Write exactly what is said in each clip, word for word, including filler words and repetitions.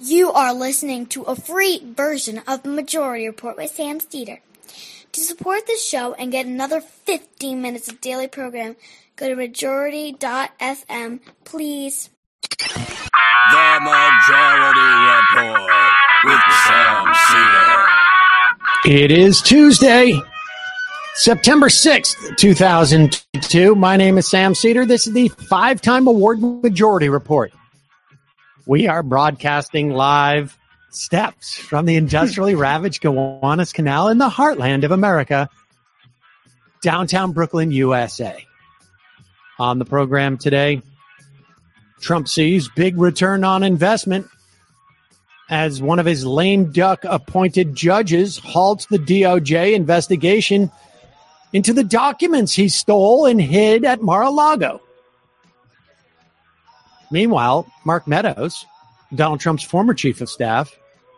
You are listening to a free version of the Majority Report with Sam Steeder. To support this show and get another fifteen minutes of daily program, go to majority dot f m, please. The Majority Report with Sam Steeder. It is Tuesday, September sixth, two thousand two. My name is Sam Steeder. This is the five-time award Majority Report. We are broadcasting live steps from the industrially ravaged Gowanus Canal in the heartland of America, downtown Brooklyn, U S A. On the program today, Trump sees big return on investment as one of his lame duck appointed judges halts the D O J investigation into the documents he stole and hid at Mar-a-Lago. Meanwhile, Mark Meadows, Donald Trump's former chief of staff,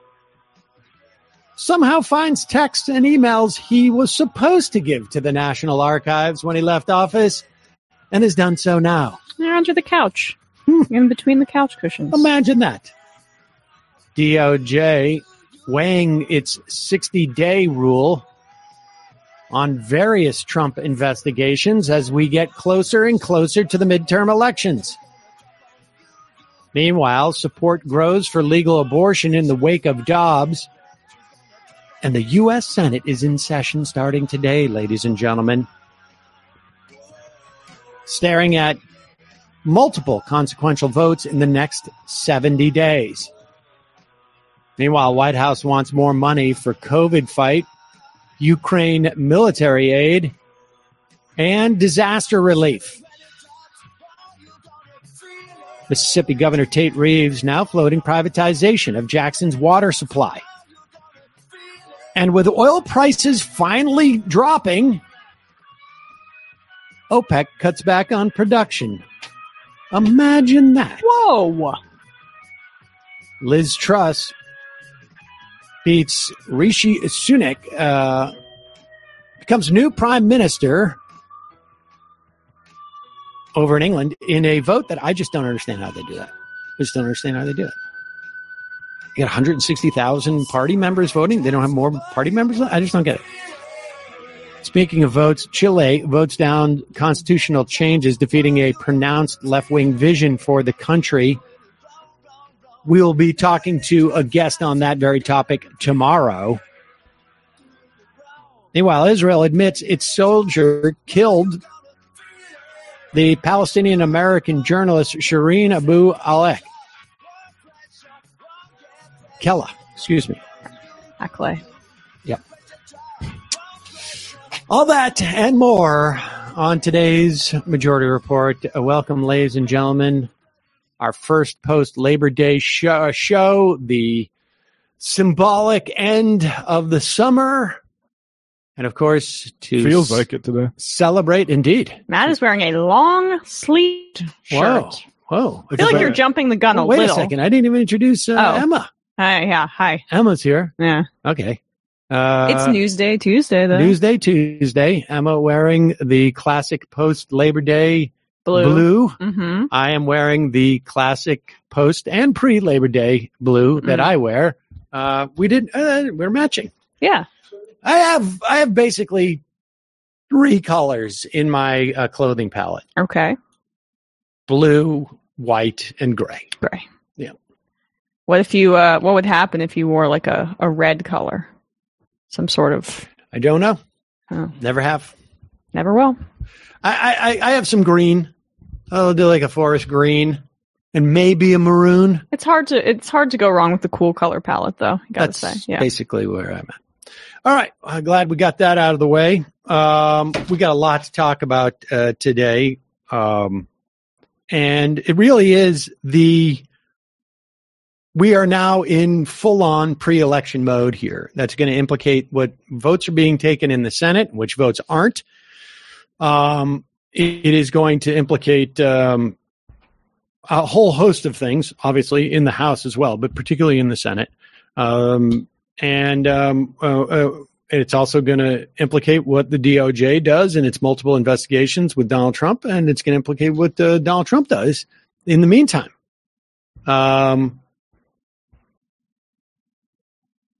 somehow finds texts and emails he was supposed to give to the National Archives when he left office and has done so now. They're under the couch, Hmm. in between the couch cushions. Imagine that. D O J weighing its sixty-day rule on various Trump investigations as we get closer and closer to the midterm elections. Meanwhile, support grows for legal abortion in the wake of Dobbs. And the U S Senate is in session starting today, ladies and gentlemen. Staring at multiple consequential votes in the next seventy days. Meanwhile, White House wants more money for COVID fight, Ukraine military aid, and disaster relief. Mississippi Governor Tate Reeves now floating privatization of Jackson's water supply. And with oil prices finally dropping, OPEC cuts back on production. Imagine that. Whoa! Liz Truss beats Rishi Sunak, uh, becomes new prime minister over in England in a vote that I just don't understand how they do that. I just don't understand how they do it. You got one hundred sixty thousand party members voting. They don't have more party members? I just don't get it. Speaking of votes, Chile votes down constitutional changes, defeating a pronounced left-wing vision for the country. We'll be talking to a guest on that very topic tomorrow. Meanwhile, Israel admits its soldier killed the Palestinian-American journalist Shireen Abu Akleh. Kella, excuse me. Akleh. Yep. All that and more on today's Majority Report. Uh, welcome, ladies and gentlemen. Our first post-Labor Day show, show, the symbolic end of the summer. And, of course, to feels like it today. Celebrate, indeed. Matt is wearing a long-sleeved shirt. Whoa. Whoa. I feel like you're jumping the gun oh, a wait little. Wait a second. I didn't even introduce uh, Oh. Emma. Hi, yeah, hi. Emma's here. Yeah. Okay. Uh, It's Newsday Tuesday, though. Newsday Tuesday. Emma wearing the classic post-Labor Day Blue. blue. Mm-hmm. I am wearing the classic post and pre-Labor Day blue that Mm. I wear. Uh, we did. Uh, we're matching. Yeah. I have. I have basically three colors in my uh, clothing palette: Okay. blue, white, and gray. Gray. Yeah. What if you, uh, what would happen if you wore like a, a red color? Some sort of. I don't know. Oh, Never have. never will. I, I, I have some green. I'll do like a forest green and maybe a maroon. It's hard to, it's hard to go wrong with the cool color palette, though. I gotta That's say. Yeah. basically where I'm at. All right. I'm glad we got that out of the way. Um, we got a lot to talk about uh, today. Um, and it really is the, we are now in full on pre-election mode here. That's going to implicate what votes are being taken in the Senate, which votes aren't. Um, it, it is going to implicate, um, a whole host of things, obviously in the House as well, but particularly in the Senate. Um, and, um, uh, uh, it's also going to implicate what the D O J does in its multiple investigations with Donald Trump, and it's going to implicate what uh, Donald Trump does in the meantime. Um,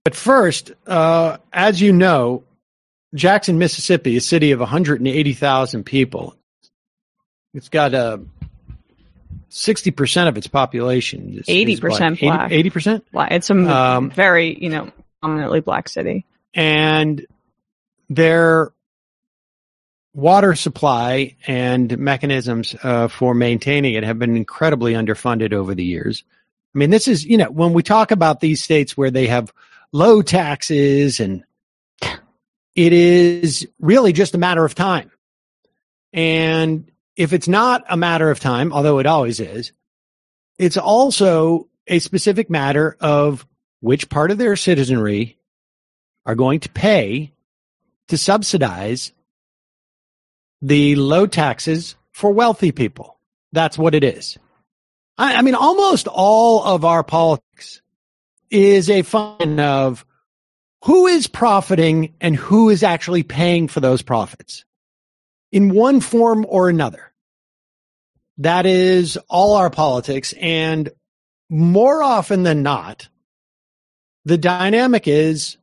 But first, uh, as you know, Jackson, Mississippi, a city of one hundred eighty thousand people, it's got a sixty percent of its population. Is, eighty percent is black. eighty percent? It's a um, very, you know, prominently black city. And their water supply and mechanisms uh, for maintaining it have been incredibly underfunded over the years. I mean, this is, you know, when we talk about these states where they have low taxes, and it is really just a matter of time. And if it's not a matter of time, although it always is, it's also a specific matter of which part of their citizenry are going to pay to subsidize the low taxes for wealthy people. That's what it is. I, I mean, almost all of our politics is a function of who is profiting and who is actually paying for those profits in one form or another. That is all our politics. And more often than not, the dynamic is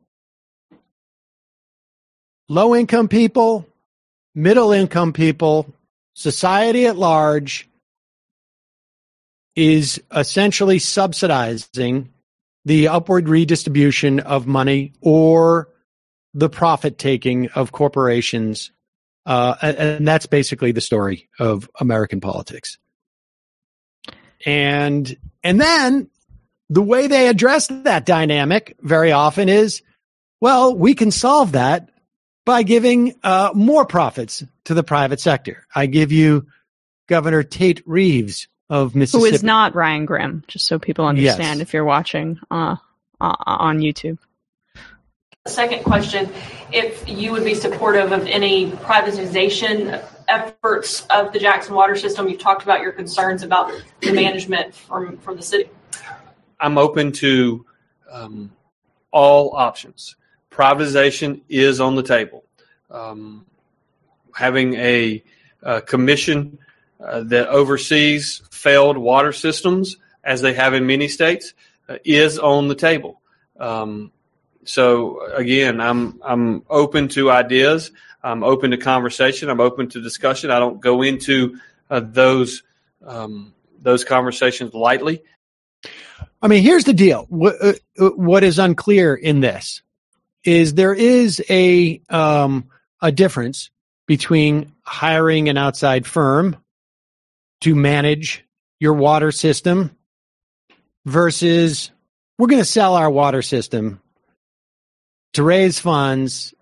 low income people, middle income people, society at large is essentially subsidizing the upward redistribution of money or the profit taking of corporations. Uh, and, and that's basically the story of American politics. And, and then the way they address that dynamic very often is, well, we can solve that by giving uh, more profits to the private sector. I give you Governor Tate Reeves of Mississippi. Who is not Ryan Grim, just so people understand, yes. if you're watching uh, uh, on YouTube. Second question, if you would be supportive of any privatization efforts of the Jackson water system. You've talked about your concerns about the management from, from the city. I'm open to um, all options. Privatization is on the table. Um, having a, a commission uh, that oversees failed water systems, as they have in many states, uh, is on the table. Um, so again, I'm I'm open to ideas. I'm open to conversation. I'm open to discussion. I don't go into uh, those um, those conversations lightly. I mean, here's the deal. What, uh, what is unclear in this is there is a um, a difference between hiring an outside firm to manage your water system versus we're going to sell our water system to raise funds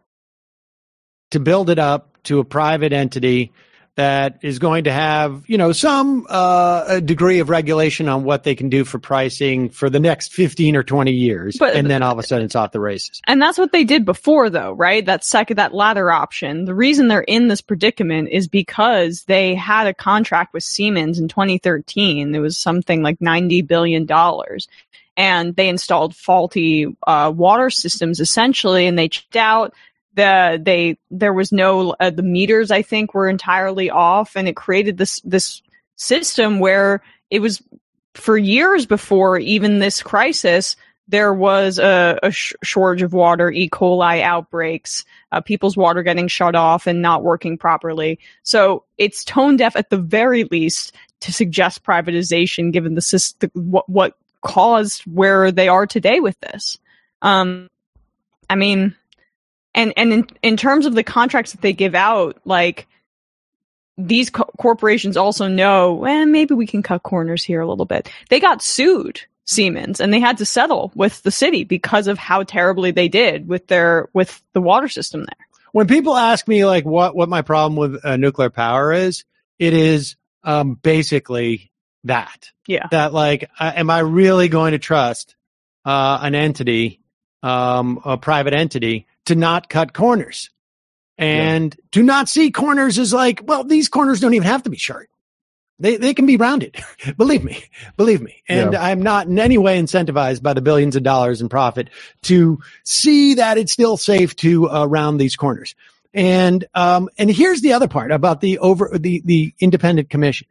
to build it up to a private entity that is going to have, you know, some uh, a degree of regulation on what they can do for pricing for the next fifteen or twenty years. But, and then all of a sudden it's off the races. And that's what they did before, though, right? That second, that latter option. The reason they're in this predicament is because they had a contract with Siemens in twenty thirteen. It was something like ninety billion dollars. And they installed faulty uh, water systems, essentially, and they checked out. The they there was no uh, the meters, I think, were entirely off, and it created this this system where it was for years before even this crisis. There was a, a sh- shortage of water, E. coli outbreaks, uh, people's water getting shut off and not working properly. So it's tone deaf at the very least to suggest privatization, given the system, what what caused where they are today with this. Um, I mean. And and in, in terms of the contracts that they give out, like, these co- corporations also know, well, maybe we can cut corners here a little bit. They got sued, Siemens, and they had to settle with the city because of how terribly they did with their with the water system there. When people ask me, like, what, what my problem with uh, nuclear power is, it is um, basically that. Yeah. That, like, uh, am I really going to trust uh, an entity, um, a private entity, to not cut corners and yeah. to not see corners as like, well, these corners don't even have to be sharp. They they can be rounded. Believe me, believe me. And yeah. I'm not in any way incentivized by the billions of dollars in profit to see that it's still safe to uh, round these corners. And, um, and here's the other part about the over the, the independent commission.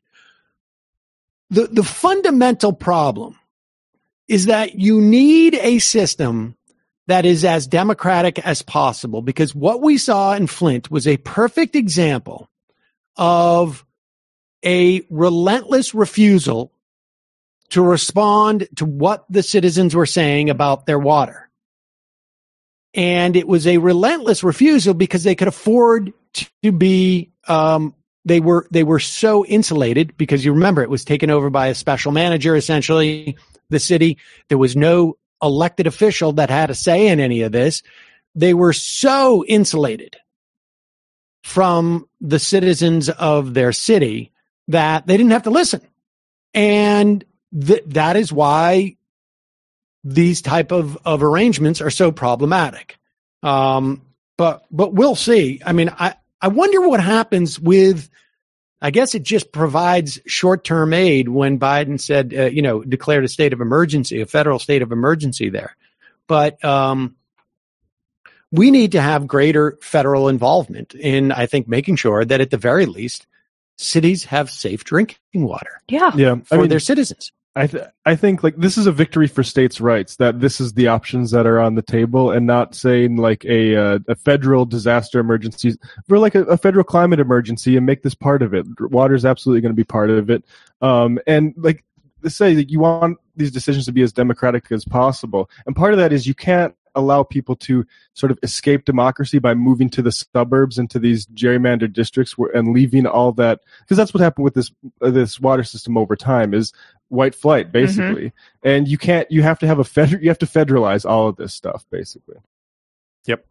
The, the fundamental problem is that you need a system that is as democratic as possible, because what we saw in Flint was a perfect example of a relentless refusal to respond to what the citizens were saying about their water. And it was a relentless refusal because they could afford to be, um, they were, they were so insulated, because you remember it was taken over by a special manager, essentially, the city. There was no elected official that had a say in any of this. They were so insulated from the citizens of their city that they didn't have to listen. And th- that is why these type of, of arrangements are so problematic. Um, but, but we'll see. I mean, I, I wonder what happens with, I guess it just provides short-term aid when Biden said, uh, you know, declared a state of emergency, a federal state of emergency there. But, um, we need to have greater federal involvement in, I think, making sure that at the very least, cities have safe drinking water. Yeah. Yeah. For I mean, their citizens. I th- I think like this is a victory for states' rights, that this is the options that are on the table, and not saying like a uh, a federal disaster emergency, for like a, a federal climate emergency, and make this part of it. Water is absolutely going to be part of it. Um, and like to say that you want these decisions to be as democratic as possible, and part of that is you can't allow people to sort of escape democracy by moving to the suburbs into these gerrymandered districts where, and leaving all that, because that's what happened with this uh, this water system over time is white flight, basically. Mm-hmm. And you can't, you have to have a federal, you have to federalize all of this stuff, basically. Yep.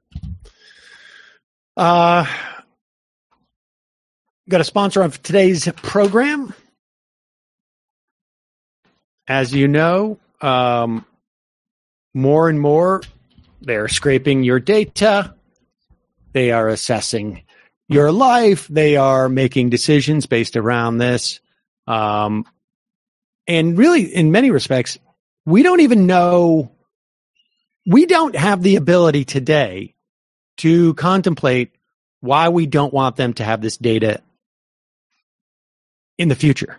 Uh, got a sponsor of today's program. As you know, um, more and more, they're scraping your data. They are assessing your life. They are making decisions based around this. Um, and really, in many respects, we don't even know, we don't have the ability today to contemplate why we don't want them to have this data in the future.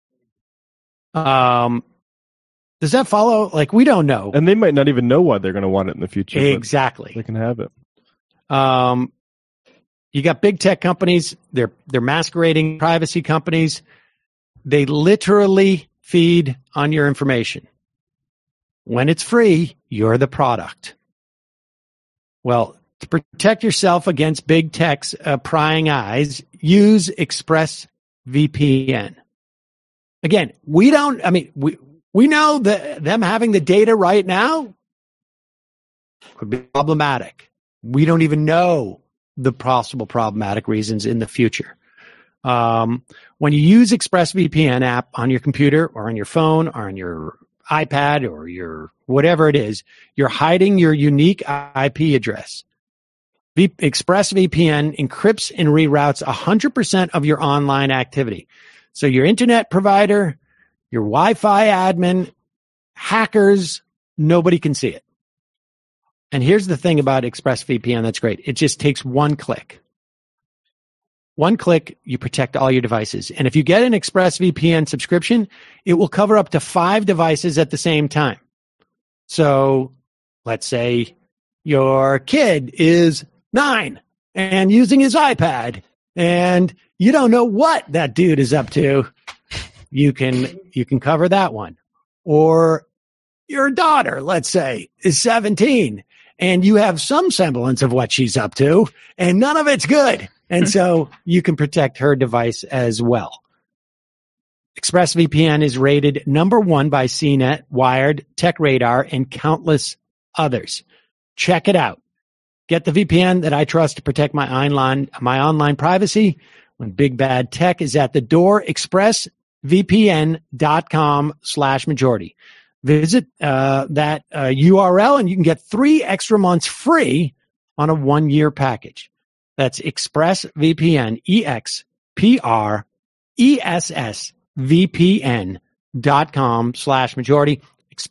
Um, Does that follow? Like, we don't know. And they might not even know why they're going to want it in the future. Exactly. They can have it. Um, you got big tech companies. They're, they're masquerading privacy companies. They literally feed on your information. When it's free, you're the product. Well, to protect yourself against big tech's uh, prying eyes, use ExpressVPN. Again, we don't, I mean, we, We know that them having the data right now could be problematic. We don't even know the possible problematic reasons in the future. Um, when you use ExpressVPN app on your computer or on your phone or on your iPad or your whatever it is, you're hiding your unique I P address. V- ExpressVPN encrypts and reroutes one hundred percent of your online activity. So your internet provider, your Wi-Fi admin, hackers, nobody can see it. And here's the thing about ExpressVPN that's great. It just takes one click. One click, you protect all your devices. And if you get an ExpressVPN subscription, it will cover up to five devices at the same time. So let's say your kid is nine and using his iPad, and you don't know what that dude is up to. You can, you can cover that one. Or your daughter, let's say, is seventeen and you have some semblance of what she's up to and none of it's good. And so you can protect her device as well. ExpressVPN is rated number one by C net, Wired, TechRadar, and countless others. Check it out. Get the V P N that I trust to protect my online, my online privacy when big bad tech is at the door. ExpressVPN.com slash majority. Visit uh, that uh, U R L and you can get three extra months free on a one-year package. That's ExpressVPN, E X P R E S S V P N dot com slash majority,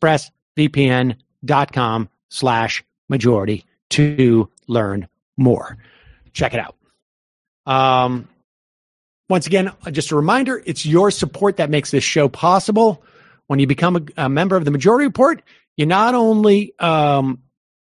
ExpressVPN.com slash majority to learn more. Check it out. Um, once again, just a reminder, it's your support that makes this show possible. When you become a, a member of the Majority Report, you not only um,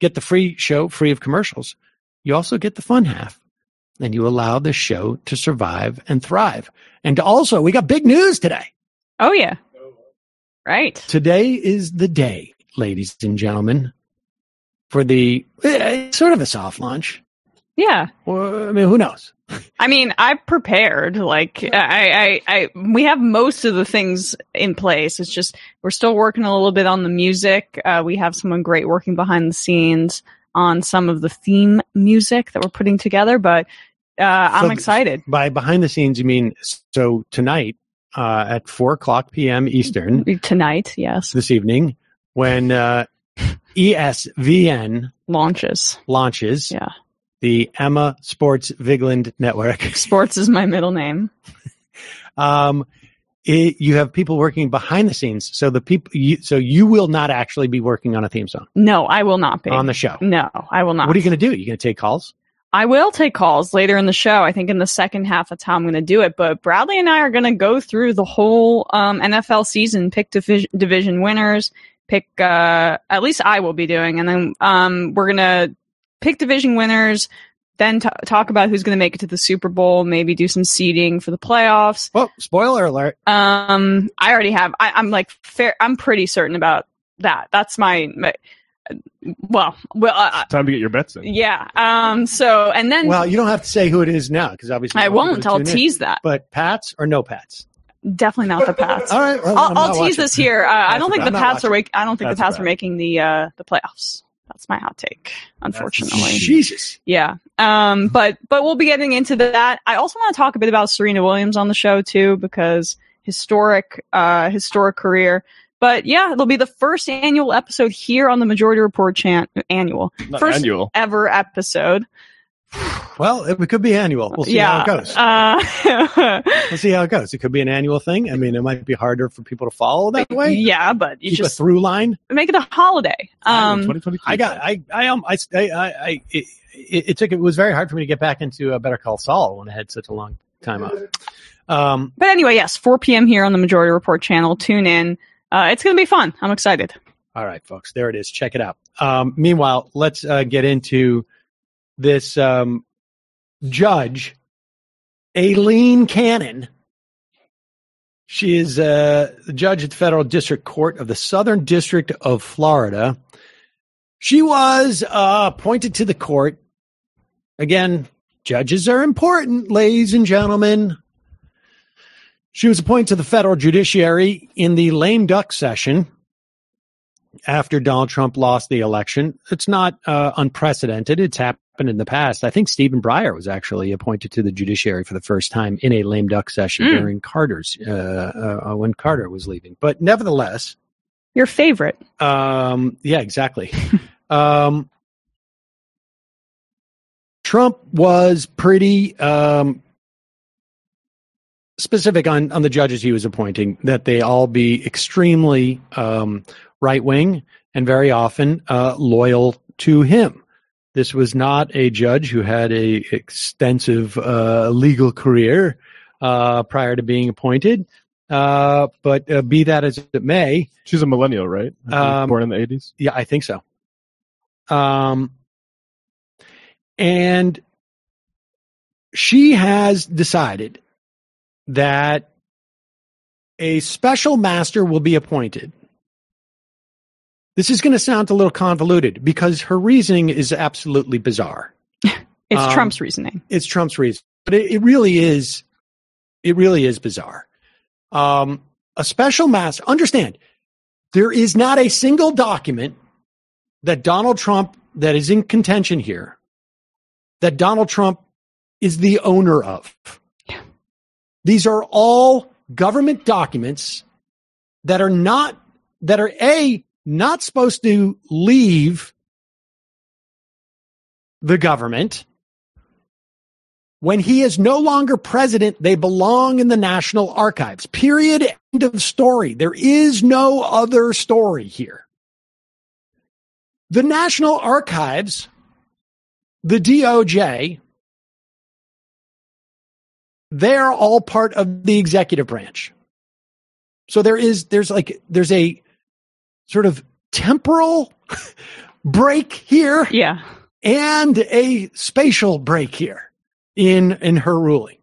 get the free show free of commercials, you also get the fun half. And you allow the show to survive and thrive. And also, we got big news today. Oh, yeah. Right. Today is the day, ladies and gentlemen, for the eh, sort of a soft launch. Yeah. Well, I mean, who knows? I mean, I prepared. Like, I, I, I, we have most of the things in place. It's just we're still working a little bit on the music. Uh, we have someone great working behind the scenes on some of the theme music that we're putting together, but uh, I'm So excited. By behind the scenes, you mean so tonight uh, at four o'clock p.m. Eastern Tonight, yes. this evening, when uh, E S V N Launches. launches, Yeah. the Emma Sports Vigland Network. Sports is my middle name. um, it, you have people working behind the scenes, so the people, you, so you will not actually be working on a theme song No, I will not be. on the show. No, I will not. What are you going to do? Are you going to take calls? I will take calls later in the show. I think in the second half, that's how I'm going to do it. But Bradley and I are going to go through the whole um, N F L season, pick division, division winners, pick, uh, at least I will be doing. And then um, we're going to pick division winners, then t- talk about who's going to make it to the Super Bowl, maybe do some seeding for the playoffs. Well, spoiler alert. Um, I already have, I, I'm like, fair, I'm pretty certain about that. That's my, my well, well, uh, Time to get your bets in. yeah. Um, so, and then. Well, you don't have to say who it is now because obviously I you want won't. people to I'll tune in. tease that. But Pats or no Pats? Definitely not the Pats. All right, well, I'll, I'm I'll not tease watching. this here. Uh, I don't think I'm the not Pats are. watching. Wake, I don't think That's the Pats bad. are making the uh, the playoffs. That's my hot take, unfortunately. Jesus. Yeah. Um. But but we'll be getting into that. I also want to talk a bit about Serena Williams on the show too, because historic, uh, historic career. But yeah, it'll be the first annual episode here on the Majority Report chan- annual. Not first annual. ever episode. Well, it could be annual. We'll see yeah. how it goes. Uh, We'll see how it goes. It could be an annual thing. I mean, it might be harder for people to follow that way. yeah, but you Keep just a through line. make it a holiday. Um, twenty twenty-two. I got. I. I. Um. I. I. I it, it, it took. It was very hard for me to get back into uh, Better Call Saul when I had such a long time off. Um. But anyway, yes, four p.m. here on the Majority Report channel. Tune in. Uh, it's going to be fun. I'm excited. All right, folks. There it is. Check it out. Um. Meanwhile, let's uh, get into this um, judge, Aileen Cannon. She is uh, the judge at the Federal District Court of the Southern District of Florida. She was uh, appointed to the court. Again, judges are important, ladies and gentlemen. She was appointed to the federal judiciary in the lame duck session after Donald Trump lost the election. It's not uh, unprecedented. It's happened in the past. I think Stephen Breyer was actually appointed to the judiciary for the first time in a lame duck session Mm. during Carter's, uh, uh, when Carter was leaving. But nevertheless, Your favorite. um, yeah, exactly. um, Trump was pretty um, specific on, on the judges he was appointing, that they all be extremely um, right-wing and very often uh, loyal to him. This was not a judge who had a extensive uh, legal career uh, prior to being appointed. Uh, but uh, be that as it may, She's a millennial, right? Um, Born in the eighties. yeah, I think so. Um, and she has decided that a special master will be appointed. This is going to sound a little convoluted because her reasoning is absolutely bizarre. It's Um, Trump's reasoning. It's Trump's reason, but it, it really is. It really is bizarre. Um, a special master. Understand, there is not a single document that Donald Trump that is in contention here that Donald Trump is the owner of. These are all government documents that are not that are a not supposed to leave the government. When he is no longer president, they belong in the National Archives. Period. End of story. There is no other story here. The National Archives, the D O J, they're all part of the executive branch. So there is, there's like, there's a sort of temporal break here Yeah. and a spatial break here in, in her ruling.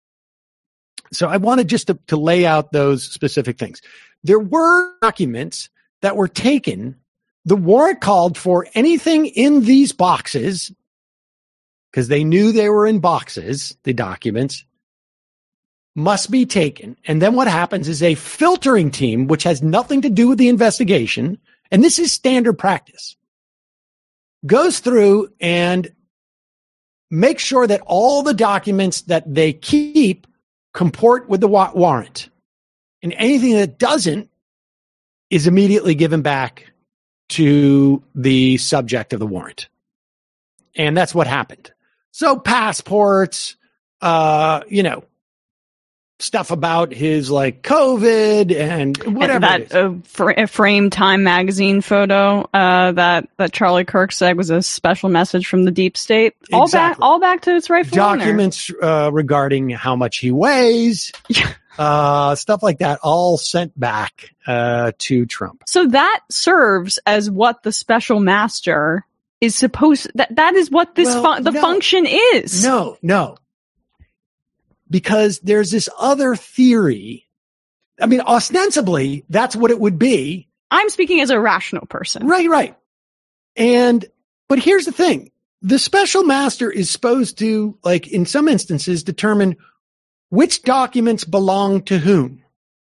So I wanted just to, to lay out those specific things. There were documents that were taken. The warrant called for anything in these boxes, because they knew they were in boxes, the documents, must be taken. And then what happens is a filtering team, which has nothing to do with the investigation, and this is standard practice, goes through and makes sure that all the documents that they keep comport with the wa- warrant. And anything that doesn't is immediately given back to the subject of the warrant. And that's what happened. So passports, uh, you know, stuff about his like COVID and whatever. that it is. uh, fr- frame Time magazine photo uh, that that Charlie Kirk said was a special message from the deep state. All Exactly. back, all back to its rightful owner. Documents uh, regarding how much he weighs, uh, stuff like that, all sent back uh, to Trump. So that serves as what the special master is supposed. That that is what this Well, fun- the no. function is. No, no. Because there's this other theory. I mean, ostensibly, that's what it would be. I'm speaking as a rational person. Right, right. And, but here's the thing. The special master is supposed to, like, in some instances, determine which documents belong to whom.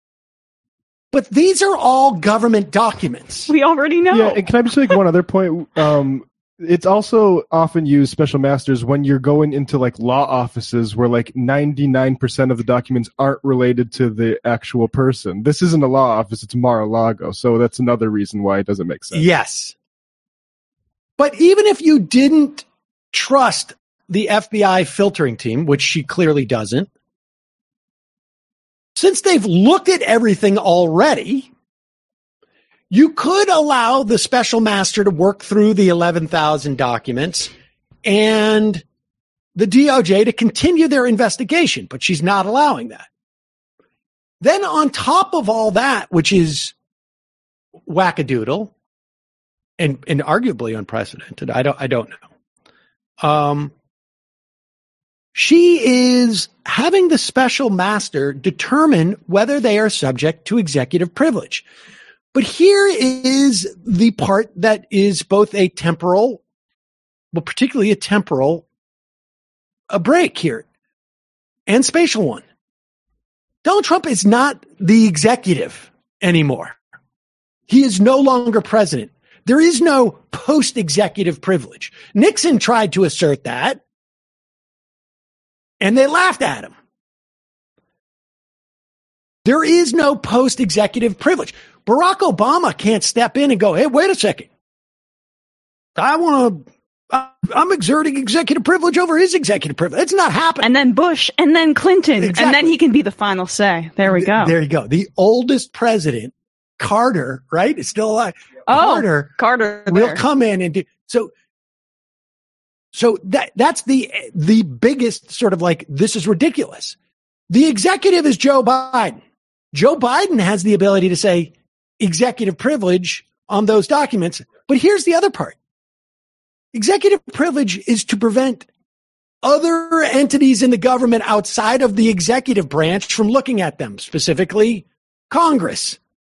But these are all government documents. We already know. Yeah, and can I just make one other point? Um, it's also often used, special masters, when you're going into like law offices where like ninety-nine percent of the documents aren't related to the actual person. This isn't a law office, it's Mar-a-Lago. So that's another reason why it doesn't make sense. Yes. But even if you didn't trust the F B I filtering team, which she clearly doesn't, since they've looked at everything already, you could allow the special master to work through the eleven thousand documents and the D O J to continue their investigation, but she's not allowing that. Then on top of all that, which is wackadoodle and, and arguably unprecedented, I don't, I don't know. Um, she is having the special master determine whether they are subject to executive privilege. But here is the part that is both a temporal, well, particularly a temporal, a break here, and spatial one. Donald Trump is not the executive anymore. He is no longer president. There is no post-executive privilege. Nixon tried to assert that, and they laughed at him. There is no post-executive privilege. Barack Obama can't step in and go, hey, wait a second. I want to, I'm exerting executive privilege over his executive privilege. It's not happening. And then Bush, and then Clinton, Exactly. and then he can be the final say. There we go. There you go. The oldest president, Carter, right, is still alive. oh, Carter Carter will there. come in and do so. So that that's the the biggest sort of like, this is ridiculous. The executive is Joe Biden. Joe Biden has the ability to say executive privilege on those documents. But here's the other part. Executive privilege is to prevent other entities in the government outside of the executive branch from looking at them, specifically Congress.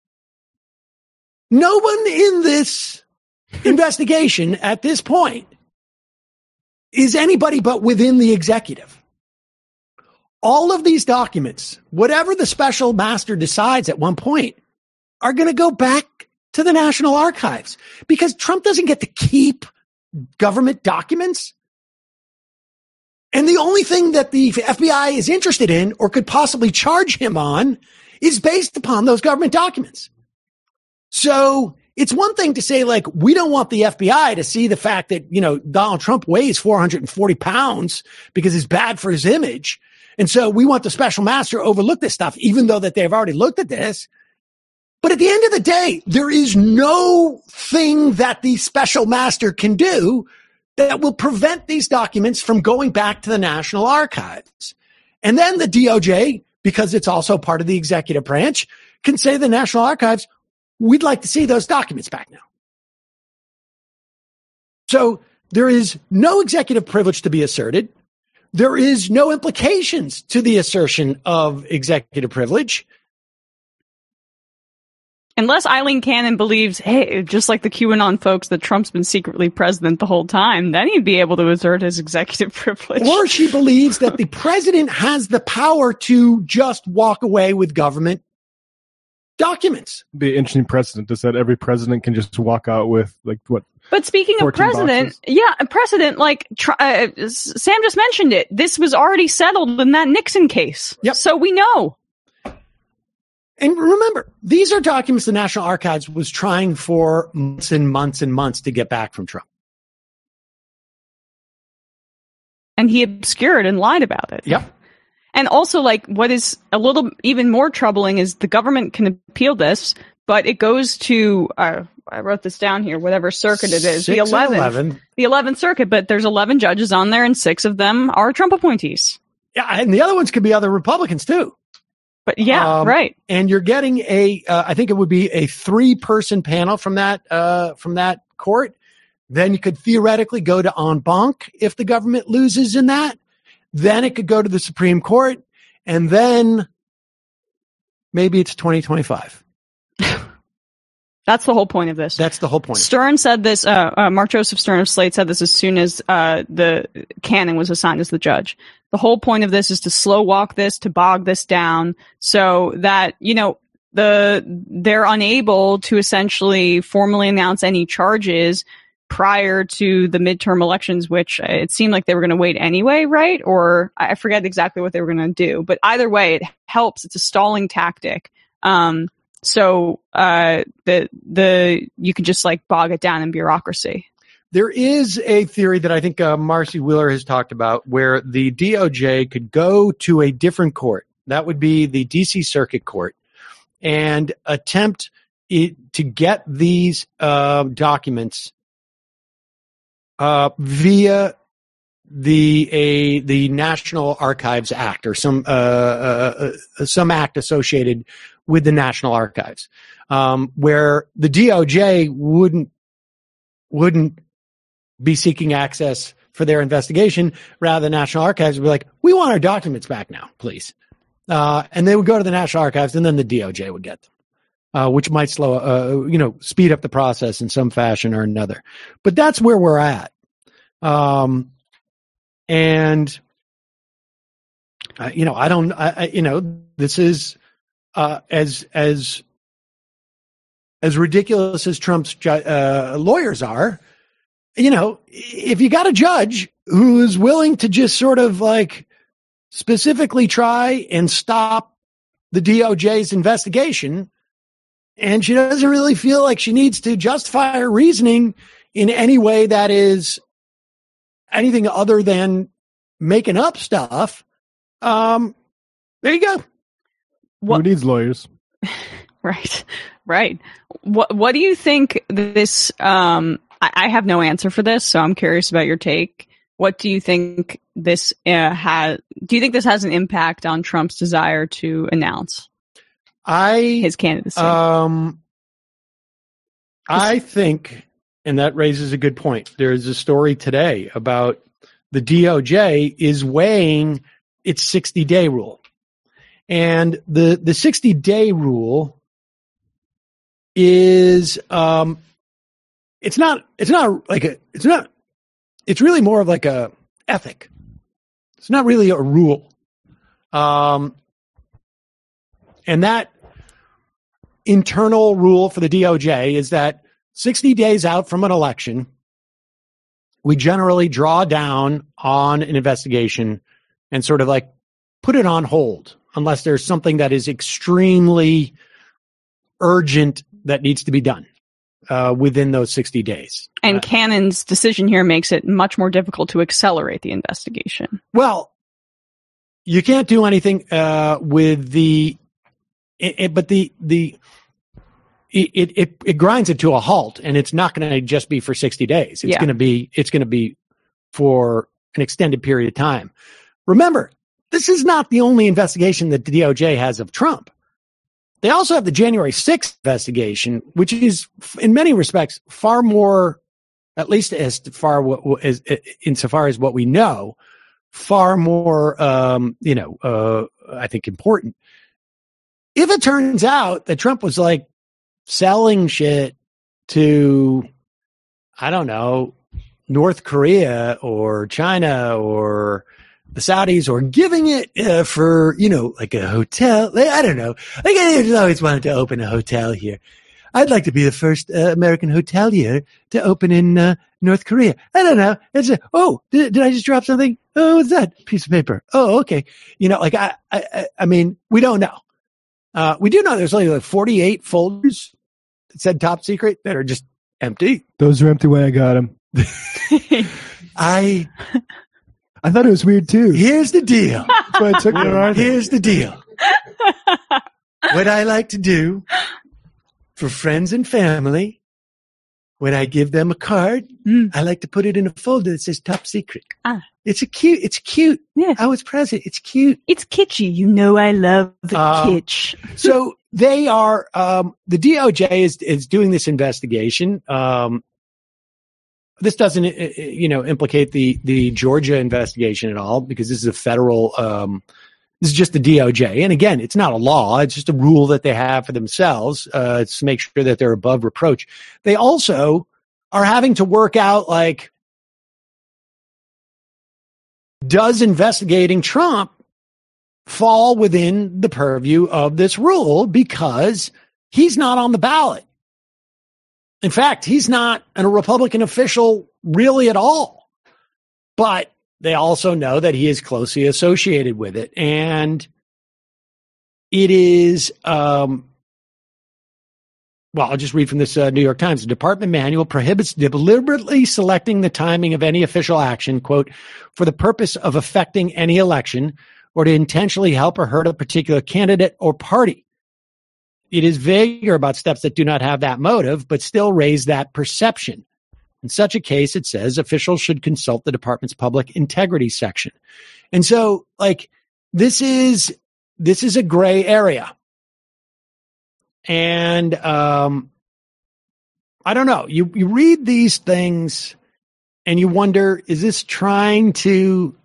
No one in this investigation at this point is anybody but within the executive. All of these documents, whatever the special master decides at one point, are going to go back to the National Archives because Trump doesn't get to keep government documents. And the only thing that the F B I is interested in or could possibly charge him on is based upon those government documents. So it's one thing to say, like, we don't want the F B I to see the fact that, you know, Donald Trump weighs four hundred forty pounds because it's bad for his image. And so we want the special master to overlook this stuff, even though that they've already looked at this. But at the end of the day, there is no thing that the special master can do that will prevent these documents from going back to the National Archives. And then the D O J, because it's also part of the executive branch, can say to the National Archives, we'd like to see those documents back now. So there is no executive privilege to be asserted. There is no implications to the assertion of executive privilege. Unless Eileen Cannon believes, hey, just like the QAnon folks, that Trump's been secretly president the whole time, then he'd be able to assert his executive privilege. Or she believes that the president has the power to just walk away with government documents. The interesting precedent is that every president can just walk out with, like, what? But speaking of president, boxes. yeah, a precedent, like uh, Sam just mentioned it, this was already settled in that Nixon case. Yep. So we know. And remember, these are documents the National Archives was trying for months and months and months to get back from Trump. And he obscured and lied about it. Yep. And also, like, what is a little even more troubling is the government can appeal this, but it goes to, uh, I wrote this down here, whatever circuit it is, the eleventh, eleven. the eleventh circuit, but there's eleven judges on there and six of them are Trump appointees. Yeah, and the other ones could be other Republicans too. But yeah, um, right. And you're getting a, uh, I think it would be a three person panel from that, uh, from that court. Then you could theoretically go to en banc if the government loses in that. Then it could go to the Supreme Court. And then maybe it's twenty twenty-five. That's the whole point of this. That's the whole point. Stern said this, uh, uh, Mark Joseph Stern of Slate said this as soon as, uh, the Cannon was assigned as the judge. The whole point of this is to slow walk this, to bog this down so that, you know, the, they're unable to essentially formally announce any charges prior to the midterm elections, which it seemed like they were going to wait anyway, right? Or I forget exactly what they were going to do, but either way, it helps. It's a stalling tactic. Um, So, uh, the, the, you can just like bog it down in bureaucracy. There is a theory that I think uh, Marcy Wheeler has talked about where the D O J could go to a different court. That would be the D C Circuit Court and attempt it, to get these uh, documents uh, via the a the National Archives Act or some uh, uh, uh, some act associated with the National Archives, um, where the D O J wouldn't wouldn't be seeking access for their investigation. Rather, the National Archives would be like, "We want our documents back now, please," uh, and they would go to the National Archives, and then the D O J would get them, uh, which might slow, uh, you know, speed up the process in some fashion or another. But that's where we're at, um, and uh, you know, I don't, I, I, you know, this is. Uh, as as as ridiculous as Trump's ju- uh, lawyers are, you know, if you got a judge who is willing to just sort of like specifically try and stop the D O J's investigation, and she doesn't really feel like she needs to justify her reasoning in any way that is anything other than making up stuff, um, there you go. What? Who needs lawyers? Right, right. What What do you think this? Um, I, I have no answer for this, so I'm curious about your take. What do you think this uh, has? Do you think this has an impact on Trump's desire to announce I his candidacy? Um, I think, and that raises a good point. There's a story today about the D O J is weighing its sixty day rule. And the, the sixty day rule is, um, it's not, it's not like a, it's not, it's really more of like a ethic. It's not really a rule. Um, and that internal rule for the D O J is that sixty days out from an election, we generally draw down on an investigation and sort of like put it on hold. Unless there's something that is extremely urgent that needs to be done uh, within those sixty days. And uh, Cannon's decision here makes it much more difficult to accelerate the investigation. Well, you can't do anything uh, with the, it, it, but the the it, it it grinds it to a halt, and it's not going to just be for sixty days. It's Yeah. going to be it's going to be for an extended period of time. Remember, this is not the only investigation that the D O J has of Trump. They also have the January sixth investigation, which is, in many respects, far more at least as far as insofar as what we know, far more, um, you know, uh, I think important. If it turns out that Trump was like selling shit to, I don't know, North Korea or China or the Saudis, or giving it uh, for, you know, like a hotel. I don't know. Like, I just always wanted to open a hotel here. I'd like to be the first uh, American hotelier to open in uh, North Korea. I don't know. It's a, oh, did, did I just drop something? Oh, what's that? Piece of paper. Oh, okay. You know, like, I, I, I mean, we don't know. Uh, we do know there's only like forty-eight folders that said top secret that are just empty. Those are empty when I got them. I... I thought it was weird too. Here's the deal. So I took it. Here's the deal. What I like to do for friends and family, when I give them a card, Mm. I like to put it in a folder that says top secret. Ah. It's a cute, it's cute. Yeah. I was present. It's cute. It's kitschy. You know I love the Um, kitsch. So they are, um, the D O J is, is doing this investigation. Um, This doesn't, you know, implicate the, the Georgia investigation at all, because this is a federal, um, this is just the D O J. And again, it's not a law. It's just a rule that they have for themselves, uh, it's to make sure that they're above reproach. They also are having to work out, like, does investigating Trump fall within the purview of this rule, because he's not on the ballot. In fact, he's not a Republican official really at all, but they also know that he is closely associated with it. And it is, um, well, I'll just read from this uh, New York Times. The department manual prohibits deliberately selecting the timing of any official action, quote, for the purpose of affecting any election or to intentionally help or hurt a particular candidate or party. It is vaguer about steps that do not have that motive, but still raise that perception. In such a case, it says officials should consult the department's public integrity section. And so, like, this is, this is a gray area. And, um, I don't know, you, you read these things and you wonder, is this trying to,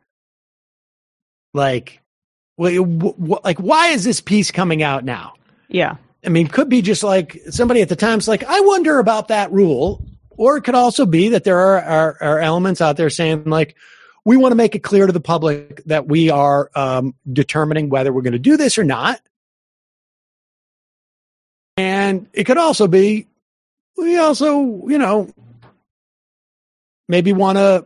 like, well, like, why is this piece coming out now? Yeah. I mean, could be just like somebody at the time's like, I wonder about that rule. Or it could also be that there are, are, are elements out there saying, like, we want to make it clear to the public that we are um, determining whether we're going to do this or not. And it could also be, we also, you know, maybe want to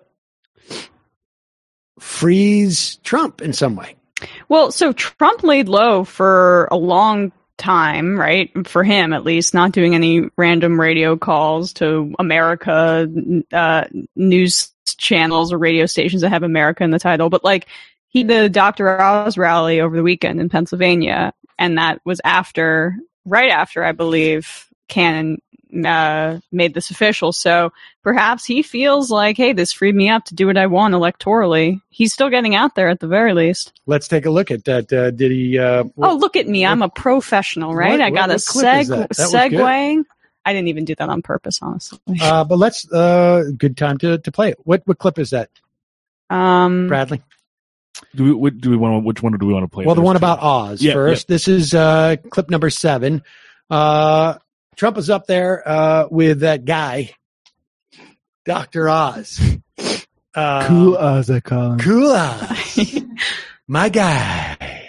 freeze Trump in some way. Well, so Trump laid low for a long time, right? For him, at least, not doing any random radio calls to America uh, news channels or radio stations that have America in the title. But like, he did the Doctor Oz rally over the weekend in Pennsylvania, and that was after, right after, I believe, Cannon uh, made this official. So perhaps he feels like, hey, this freed me up to do what I want electorally. He's still getting out there at the very least. Let's take a look at that. Uh, did he? Uh, what, oh, look at me. I'm a professional, right? What, I got what, a what clip is seg- that? That was segue. I didn't even do that on purpose, honestly. Uh, but let's, uh, good time to, to play it. What, what clip is that, Um, Bradley? Do we, what, do we want to, which one do we want to play? Well, the There's one two. about Oz Yeah, first. yeah. This is uh, clip number seven. Uh, Trump is up there uh, with that guy, Doctor Oz. Uh, Cool Oz, I call him. Cool Oz. My guy.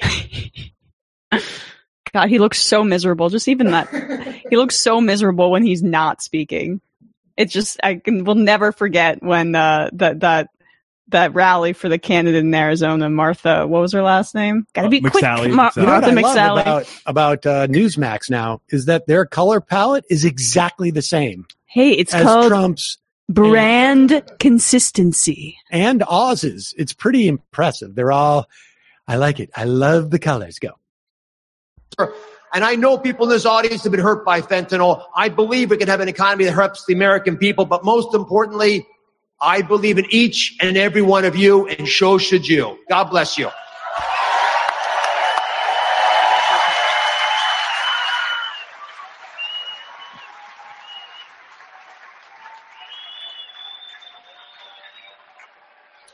God, he looks so miserable. Just even that, he looks so miserable when he's not speaking. It's just, I can, will never forget when uh, that that that rally for the candidate in Arizona, Martha. What was her last name? Gotta be Uh, quick, McSally, Mar- McSally. You know what Martha I love McSally. about, about uh, Newsmax now is that their color palette is exactly the same Hey, it's as called Trump's brand consistency. and Oz's. It's pretty impressive. They're all, I like it. I love the colors. Go. And I know people in this audience have been hurt by fentanyl. I believe we can have an economy that helps the American people. But most importantly, I believe in each and every one of you, and so should you. God bless you.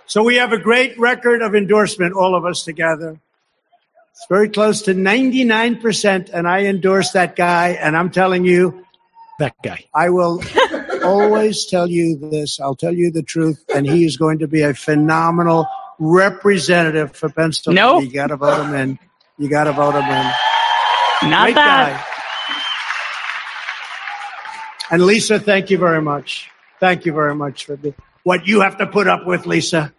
So we have a great record of endorsement, all of us together. It's very close to ninety-nine percent, and I endorse that guy, and I'm telling you, that guy. I will always tell you this. I'll tell you the truth, and he is going to be a phenomenal representative for Pennsylvania. Nope. You got to vote him in. You got to vote him in. Not Great that. Guy. And Lisa, thank you very much. Thank you very much for the, what you have to put up with, Lisa.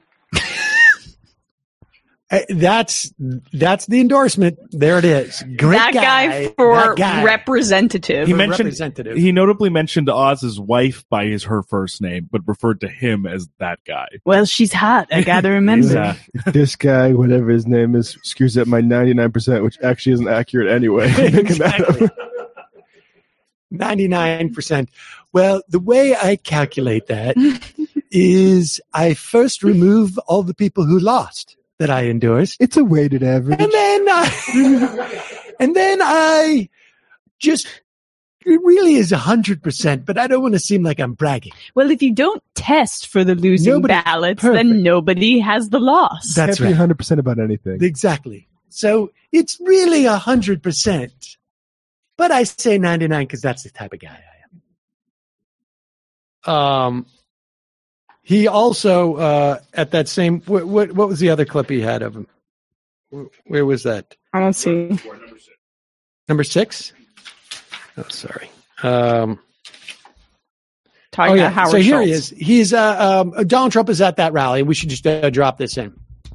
Uh, That's that's the endorsement. There it is. Great that guy, guy for That guy. representative. He mentioned representative. he notably mentioned Oz's wife by his her first name, but referred to him as that guy. Well, she's hot. I gotta remember. Yeah. This guy, whatever his name is, screws up my ninety-nine percent, which actually isn't accurate anyway. Exactly. ninety-nine percent. Well, the way I calculate that is I first remove all the people who lost that I endorsed. It's a weighted average. And then I, and then I just, it really is one hundred percent, but I don't want to seem like I'm bragging. Well, if you don't test for the losing Nobody- ballots, perfect. then nobody has the loss. That's Can't be right. one hundred percent about anything. Exactly. So it's really one hundred percent. But I say ninety-nine because that's the type of guy I am. Um, he also, uh, at that same, what, what, what was the other clip he had of him? Where, where was that? I don't see. Number six? Oh, sorry. Um, Talking oh, yeah. about Howard so here Schultz. he is. He's, uh, um, Donald Trump is at that rally. We should just uh, drop this in.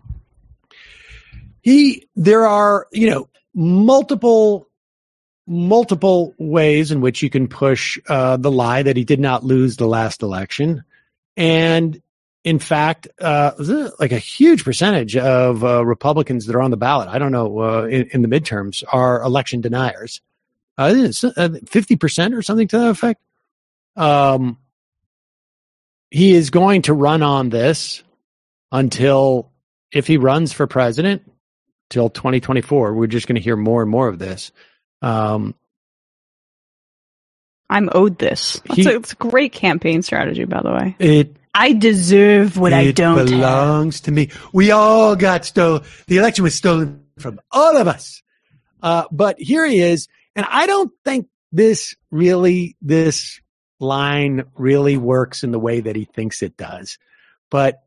He, there are, you know, multiple, multiple ways in which you can push uh, the lie that he did not lose the last election. And in fact, uh, like a huge percentage of uh, Republicans that are on the ballot, I don't know, uh, in, in the midterms, are election deniers. Uh, it's, uh, fifty percent or something to that effect. Um, he is going to run on this until, if he runs for president, till twenty twenty-four. We're just going to hear more and more of this. Um, I'm owed this. That's He- a, it's a great campaign strategy, by the way. it I deserve what I it don't have. belongs to me. We all got stolen. The election was stolen from all of us. Uh, but here he is. And I don't think this really, this line really works in the way that he thinks it does. But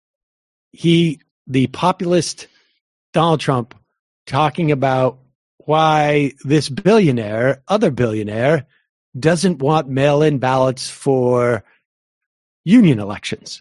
he, the populist Donald Trump, talking about why this billionaire, other billionaire, doesn't want mail-in ballots for union elections.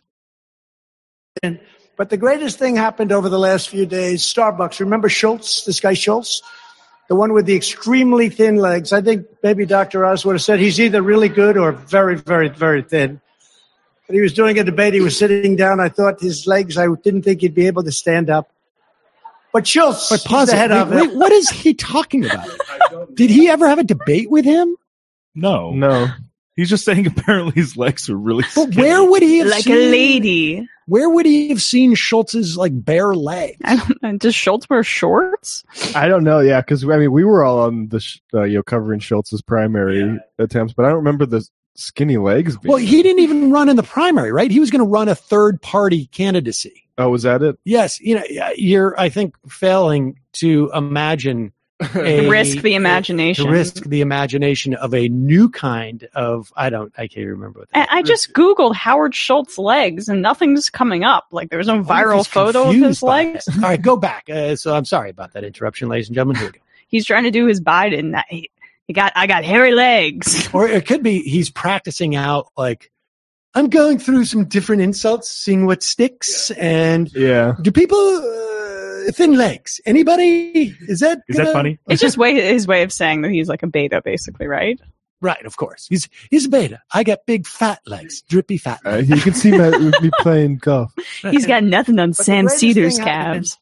But the greatest thing happened over the last few days. Starbucks. Remember Schultz, this guy Schultz? The one with the extremely thin legs. I think maybe Doctor Oz would have said he's either really good or very, very, very thin. But he was doing a debate. He was sitting down. I thought his legs, I didn't think he'd be able to stand up. But Schultz, But he's pause the it. head Wait, of wait, it. what is he talking about? Did he ever have a debate with him? No, No. he's just saying apparently his legs are really. But skinny. where would he have Like seen, a lady. Where would he have seen Schultz's like bare legs? I don't know. Does Schultz wear shorts? I don't know. Yeah, because I mean, we were all on the sh- uh, you know covering Schultz's primary attempts, but I don't remember the skinny legs. Being Well, he didn't even run in the primary, right? He was going to run a third party candidacy. oh, was that it? Yes, you know, you're I think failing to imagine a, Risk the imagination. to risk the imagination of a new kind of I don't I can't remember what that I, I just Googled Howard Schultz legs and nothing's coming up. Like there's no I wonder if viral he's photo of confused his by legs. it. All right, go back. Uh, so I'm sorry about that interruption, ladies and gentlemen. Here we go. He's trying to do his Biden. That- He, he got, I got hairy legs. Or it could be he's practicing out like I'm going through some different insults, seeing what sticks. And Yeah. do people uh, thin legs? Anybody? Is that Is that gonna- funny? It's just way his way of saying that he's like a beta, basically, right? Right, of course. He's he's a beta. I got big fat legs, drippy fat Uh, legs. you can see me, me playing golf. He's got nothing on But the Sam greatest Cedars thing happened- calves.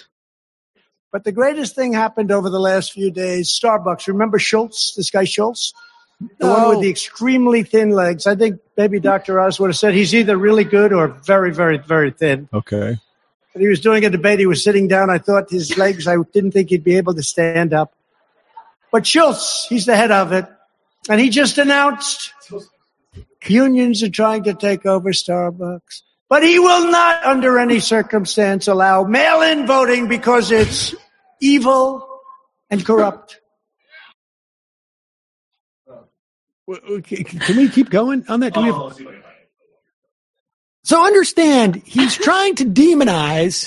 But the greatest thing happened over the last few days. Starbucks. Remember Schultz, this guy Schultz? The one with the extremely thin legs. I think maybe Doctor Oz would have said he's either really good or very, very, very thin. Okay. But he was doing a debate. He was sitting down. I thought his legs, I didn't think he'd be able to stand up. But Schultz, he's the head of it. And he just announced unions are trying to take over Starbucks. But he will not, under any circumstance, allow mail-in voting because it's evil and corrupt. Can we keep going on that? Do we have... So understand, he's trying to demonize.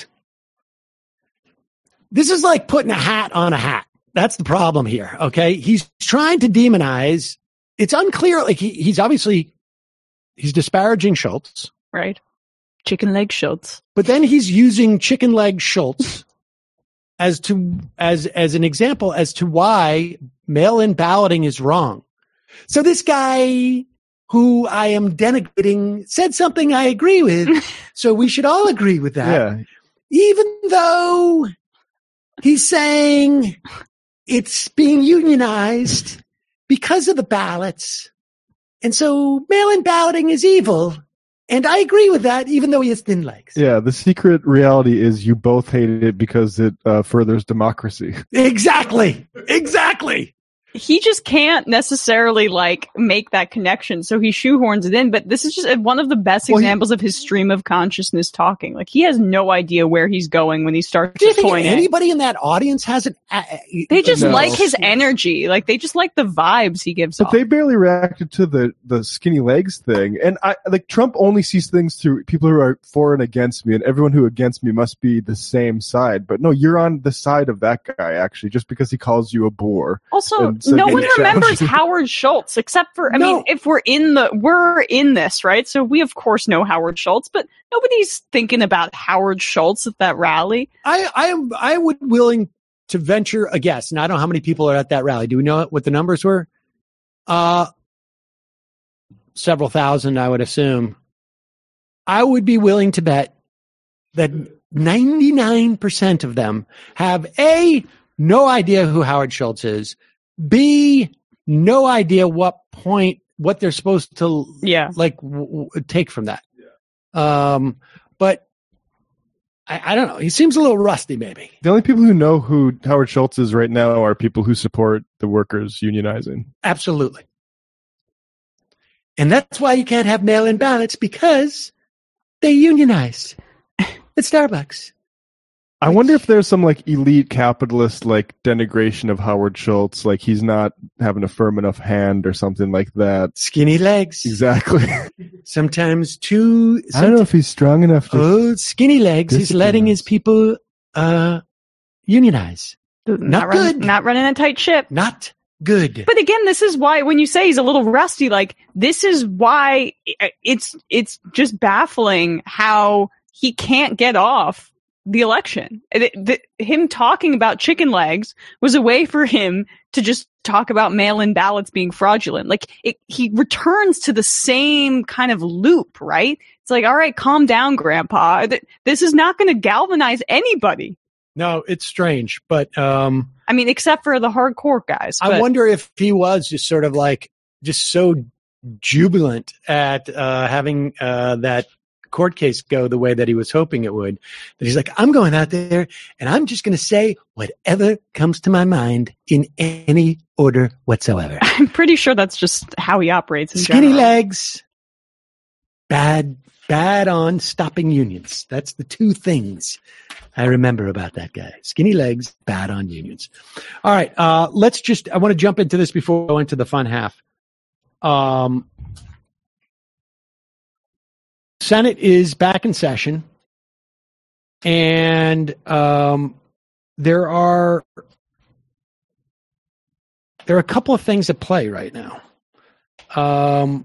This is like putting a hat on a hat. That's the problem here. Okay. He's trying to demonize. It's unclear. Like he, he's obviously, he's disparaging Schultz. Right. Chicken leg Schultz. But then he's using chicken leg Schultz as to, as, as an example as to why mail-in balloting is wrong. So this guy who I am denigrating said something I agree with. So we should all agree with that. Yeah. Even though he's saying it's being unionized because of the ballots. And so mail-in balloting is evil. And I agree with that, even though he has thin legs. Yeah, the secret reality is you both hate it because it uh, furthers democracy. Exactly. Exactly. He just can't necessarily like make that connection, so he shoehorns it in. But this is just one of the best Well, he- examples of his stream of consciousness talking. Like he has no idea where he's going when he starts Do you to think point it. anybody in that audience has an? Uh, They just No. like his energy. Like they just like the vibes he gives But off. they barely reacted to the, the skinny legs thing. And I like Trump only sees things through people who are for and against me, and everyone who against me must be the same side. But no, you're on the side of that guy, actually, just because he calls you a bore. Also, And so no they one challenge remembers you. Howard Schultz except for, I No. mean, if we're in the, we're in this, right? So we of course know Howard Schultz, but nobody's thinking about Howard Schultz at that rally. I I am I would willing to venture a guess. And I don't know how many people are at that rally. Do we know what the numbers were? Uh, several thousand, I would assume. I would be willing to bet that ninety-nine percent of them have A, no idea who Howard Schultz is, B, no idea what point, what they're supposed to Yeah. like w- w- take from that. Um, but I, I don't know. He seems a little rusty, maybe. The only people who know who Howard Schultz is right now are people who support the workers unionizing. Absolutely. And that's why you can't have mail-in ballots, because they unionize at Starbucks. I wonder if there's some like elite capitalist like denigration of Howard Schultz, like he's not having a firm enough hand or something like that. Skinny legs. Exactly. Sometimes too. I don't know if he's strong enough to. Oh, skinny legs. He's discipline letting us. his people uh, unionize. Not, good. Run, not running a tight ship. Not good. But again, this is why when you say he's a little rusty, like this is why it's it's just baffling how he can't get off the election. It, the, him talking about chicken legs was a way for him to just talk about mail-in ballots being fraudulent. Like it, he returns to the same kind of loop, right? It's like, all right, calm down, Grandpa. Th- This is not going to galvanize anybody. No, it's strange, but um, I mean, except for the hardcore guys. I but- wonder if he was just sort of like just so jubilant at uh, having uh, that court case go the way that he was hoping it would, that he's like, I'm going out there and I'm just going to say whatever comes to my mind in any order whatsoever. I'm pretty sure that's just how he operates in Skinny general. legs, bad, bad on stopping unions. That's the two things I remember about that guy. Skinny legs, bad on unions. All right. Uh, let's just, I want to jump into this before we go into the fun half. Um, Senate is back in session, and um, there are there are a couple of things at play right now. Um,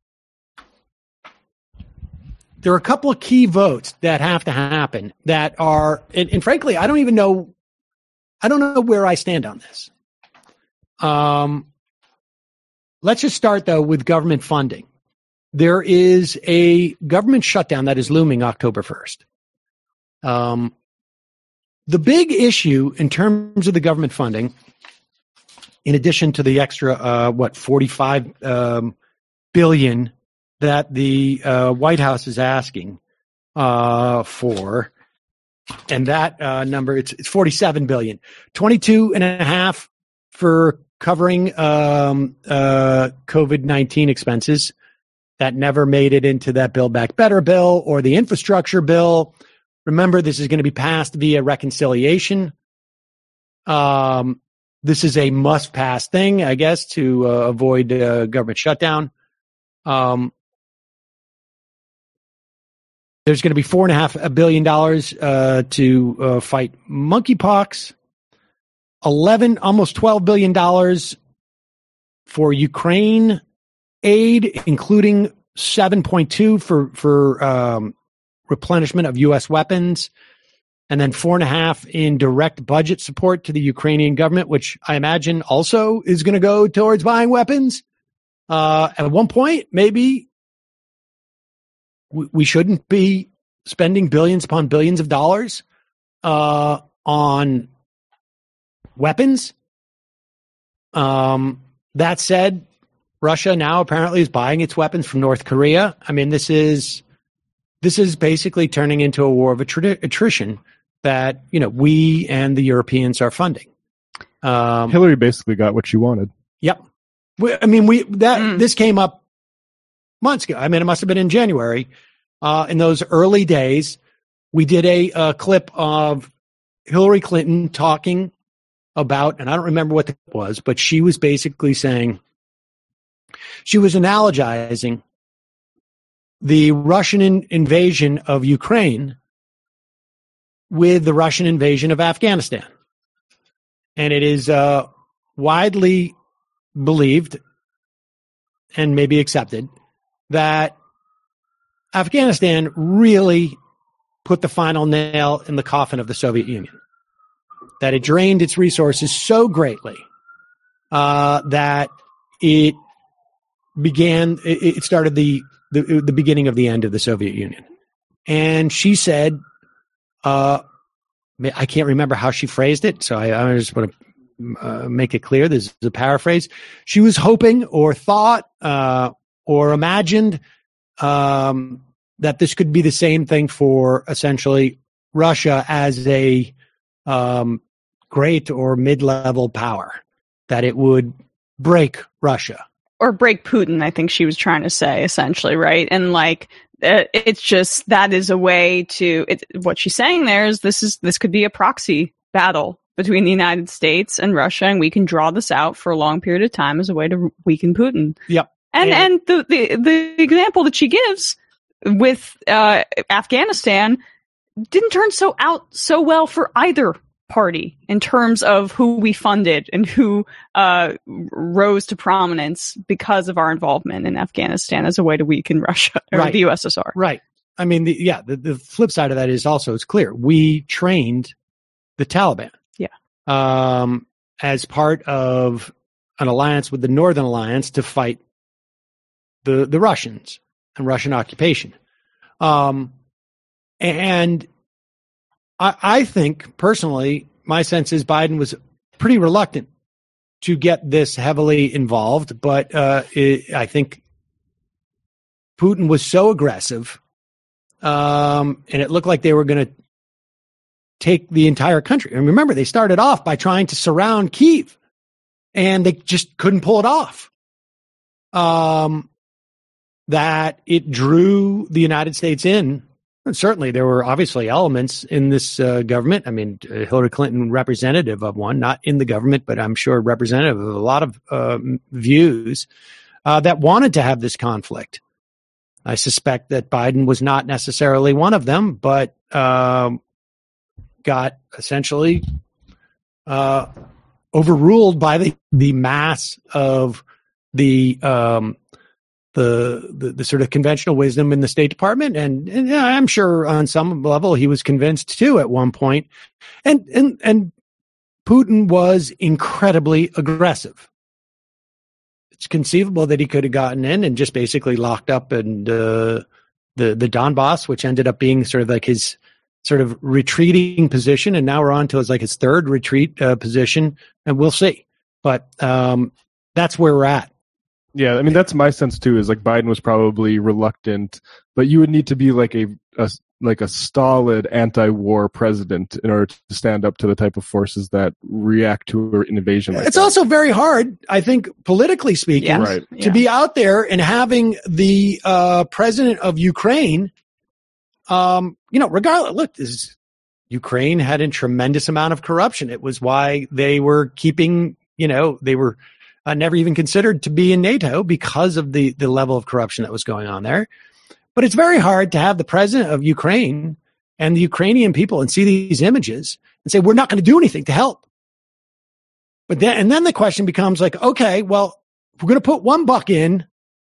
there are a couple of key votes that have to happen that are, and, and frankly, I don't even know, I don't know where I stand on this. Um, let's just start though with government funding. There is a government shutdown that is looming October first. Um, the big issue in terms of the government funding, in addition to the extra, uh, what, forty-five um, billion that the uh, White House is asking uh, for, and that uh, number, it's, it's forty-seven billion, twenty-two and a half for covering um, uh, COVID nineteen expenses. that never made it into that Build Back Better bill or the infrastructure bill. Remember, this is going to be passed via reconciliation. Um, this is a must-pass thing, I guess, to uh, avoid uh, government shutdown. Um, there's going to be four and a half billion dollars uh, to uh, fight monkeypox. Eleven, almost twelve billion dollars for Ukraine aid, including seven point two for for um, replenishment of U S weapons, and then four and a half in direct budget support to the Ukrainian government, which I imagine also is going to go towards buying weapons. Uh, at one point, maybe we, we shouldn't be spending billions upon billions of dollars uh, on weapons. Um, that said, Russia now apparently is buying its weapons from North Korea. I mean, this is this is basically turning into a war of attri- attrition that, you know, we and the Europeans are funding. Um, Hillary basically got what she wanted. Yep. We, I mean, we that Mm. this came up months ago. I mean, it must have been in January. Uh, in those early days, we did a, a clip of Hillary Clinton talking about, and I don't remember what it was, but she was basically saying, she was analogizing the Russian in, invasion of Ukraine with the Russian invasion of Afghanistan. And it is uh, widely believed and maybe accepted that Afghanistan really put the final nail in the coffin of the Soviet Union, that it drained its resources so greatly uh, that it began, it, it started the, the the beginning of the end of the Soviet Union. And she said, uh, I can't remember how she phrased it, so I, I just want to uh, make it clear. This is a paraphrase. She was hoping or thought uh, or imagined um, that this could be the same thing for essentially Russia as a um, great or mid-level power, that it would break Russia. Or break Putin, I think she was trying to say, essentially, right? And like, uh, it's just, that is a way to, it, what she's saying there is this is, this could be a proxy battle between the United States and Russia, and we can draw this out for a long period of time as a way to weaken Putin. Yep. And, And- and the, the, the example that she gives with, uh, Afghanistan didn't turn so out so well for either party in terms of who we funded and who uh, rose to prominence because of our involvement in Afghanistan as a way to weaken Russia or Right. the U S S R. Right. I mean, the, yeah, the, the flip side of that is also, it's clear, we trained the Taliban. Yeah. Um, as part of an alliance with the Northern Alliance to fight the, the Russians and Russian occupation. Um, and I, I think, personally, my sense is Biden was pretty reluctant to get this heavily involved, but uh, it, I think Putin was so aggressive, um, and it looked like they were going to take the entire country. And remember, they started off by trying to surround Kyiv, and they just couldn't pull it off. Um, that it drew the United States in. And certainly, there were obviously elements in this uh, government. I mean, uh, Hillary Clinton, representative of one, not in the government, but I'm sure representative of a lot of uh, views uh, that wanted to have this conflict. I suspect that Biden was not necessarily one of them, but um, got essentially uh, overruled by the, the mass of the um The, the the sort of conventional wisdom in the State Department, and, and yeah, I'm sure on some level he was convinced too at one point. And and and Putin was incredibly aggressive. It's conceivable that he could have gotten in and just basically locked up and uh, the the Donbass, which ended up being sort of like his sort of retreating position, and now we're on to his like his third retreat uh, position, and we'll see. But um, that's where we're at. Yeah, I mean that's my sense too. Is like Biden was probably reluctant, but you would need to be like a, a like a stolid anti-war president in order to stand up to the type of forces that react to an invasion like it's that. also very hard, I think, politically speaking, Yes. Right. to Yeah. be out there and having the uh, president of Ukraine, um, you know, regardless, look, this is, Ukraine had a tremendous amount of corruption. It was why they were keeping, you know, they were uh, never even considered to be in NATO because of the, the level of corruption that was going on there. But it's very hard to have the president of Ukraine and the Ukrainian people and see these images and say, we're not going to do anything to help. But then, and then the question becomes like, okay, well, if we're going to put one buck in,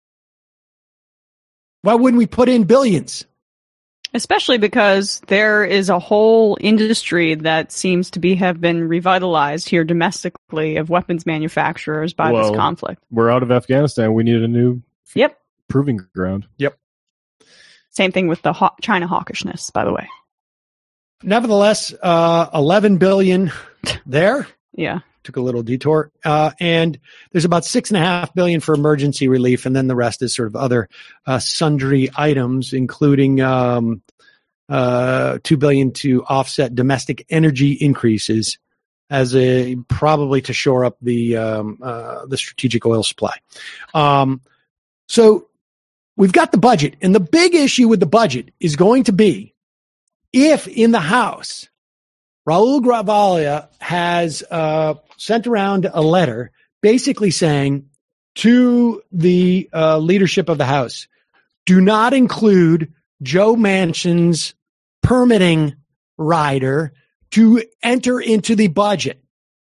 why wouldn't we put in billions? Especially because there is a whole industry that seems to be have been revitalized here domestically of weapons manufacturers by Well, this conflict. We're out of Afghanistan. We need a new Yep. proving ground. Same thing with the haw- China hawkishness, by the way. Nevertheless, uh, eleven billion there. Yeah. Took a little detour. Uh, and there's about six and a half billion for emergency relief. And then the rest is sort of other, uh, sundry items, including, um, uh, two billion to offset domestic energy increases as a, probably to shore up the, um, uh, the strategic oil supply. Um, so we've got the budget, and the big issue with the budget is going to be if in the House, Raul Gravalia has uh, sent around a letter basically saying to the uh, leadership of the House, do not include Joe Manchin's permitting rider to enter into the budget.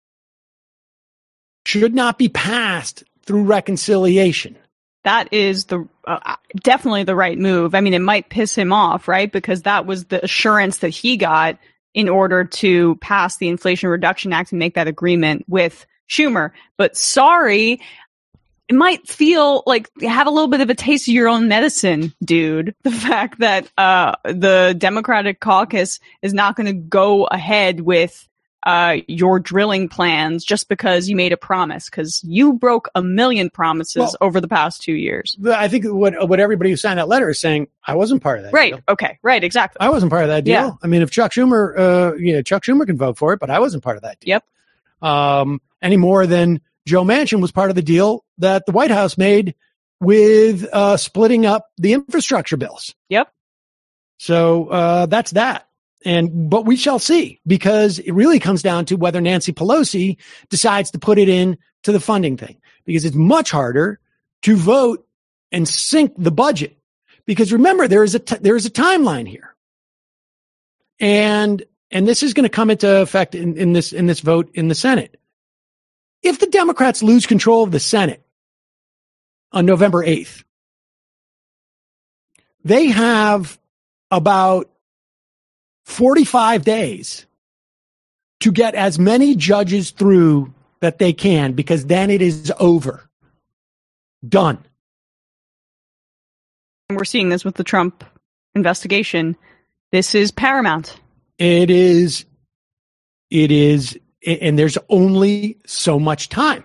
Should not be passed through reconciliation. That is the uh, definitely the right move. I mean, it might piss him off, right? Because that was the assurance that he got in order to pass the Inflation Reduction Act and make that agreement with Schumer. But sorry, it might feel like you have a little bit of a taste of your own medicine, dude. The fact that uh, the Democratic caucus is not going to go ahead with Uh, your drilling plans just because you made a promise, because you broke a million promises Well, over the past two years. I think what what everybody who signed that letter is saying, I wasn't part of that Right. deal. Okay. Right. Exactly. I wasn't part of that deal. Yeah. I mean, if Chuck Schumer, uh, yeah, Chuck Schumer can vote for it, but I wasn't part of that deal. Yep. Um, any more than Joe Manchin was part of the deal that the White House made with uh, splitting up the infrastructure bills. Yep. So uh, that's that. And but we shall see, because it really comes down to whether Nancy Pelosi decides to put it in to the funding thing, because it's much harder to vote and sink the budget. Because remember, there is a t- there is a timeline here, and and this is going to come into effect in, in this in this vote in the Senate. If the Democrats lose control of the Senate on November eighth, they have about forty-five days to get as many judges through that they can, because then it is over. Done. And we're seeing this with the Trump investigation. This is paramount. It is, it is, and there's only so much time.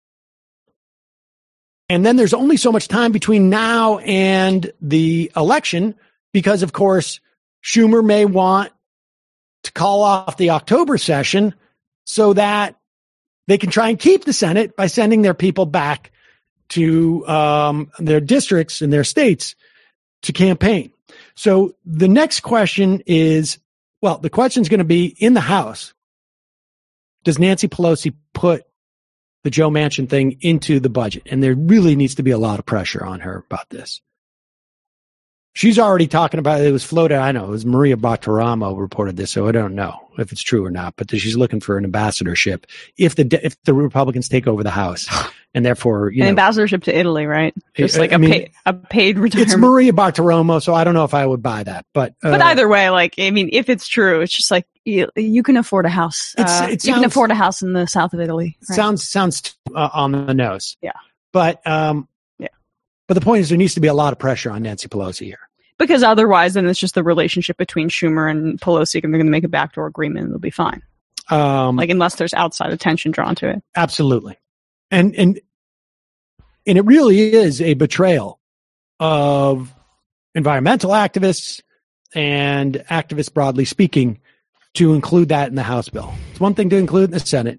And then there's only so much time between now and the election, because of course, Schumer may want to call off the October session so that they can try and keep the Senate by sending their people back to um, their districts and their states to campaign. So the next question is, well, the question is going to be in the House. Does Nancy Pelosi put the Joe Manchin thing into the budget? And there really needs to be a lot of pressure on her about this. She's already talking about it. It was floated. I know it was Maria Bartiromo reported this, so I don't know if it's true or not. But she's looking for an ambassadorship if the if the Republicans take over the House, and therefore you An know, ambassadorship to Italy, right? Just I- like I a, mean, pay, a paid retirement. it's Maria Bartiromo, so I don't know if I would buy that. But uh, But either way, like, I mean, if it's true, it's just like you, you can afford a house. It's- Uh, it you can sounds- afford a house in the south of Italy. right? sounds sounds uh, on the nose. Yeah. But um, Yeah. But the point is, there needs to be a lot of pressure on Nancy Pelosi here. Because otherwise, then it's just the relationship between Schumer and Pelosi, and they're going to make a backdoor agreement, and it'll be fine. Um, Like, unless there's outside attention drawn to it. Absolutely. And, and, and it really is a betrayal of environmental activists and activists broadly speaking to include that in the House bill. It's one thing to include in the Senate,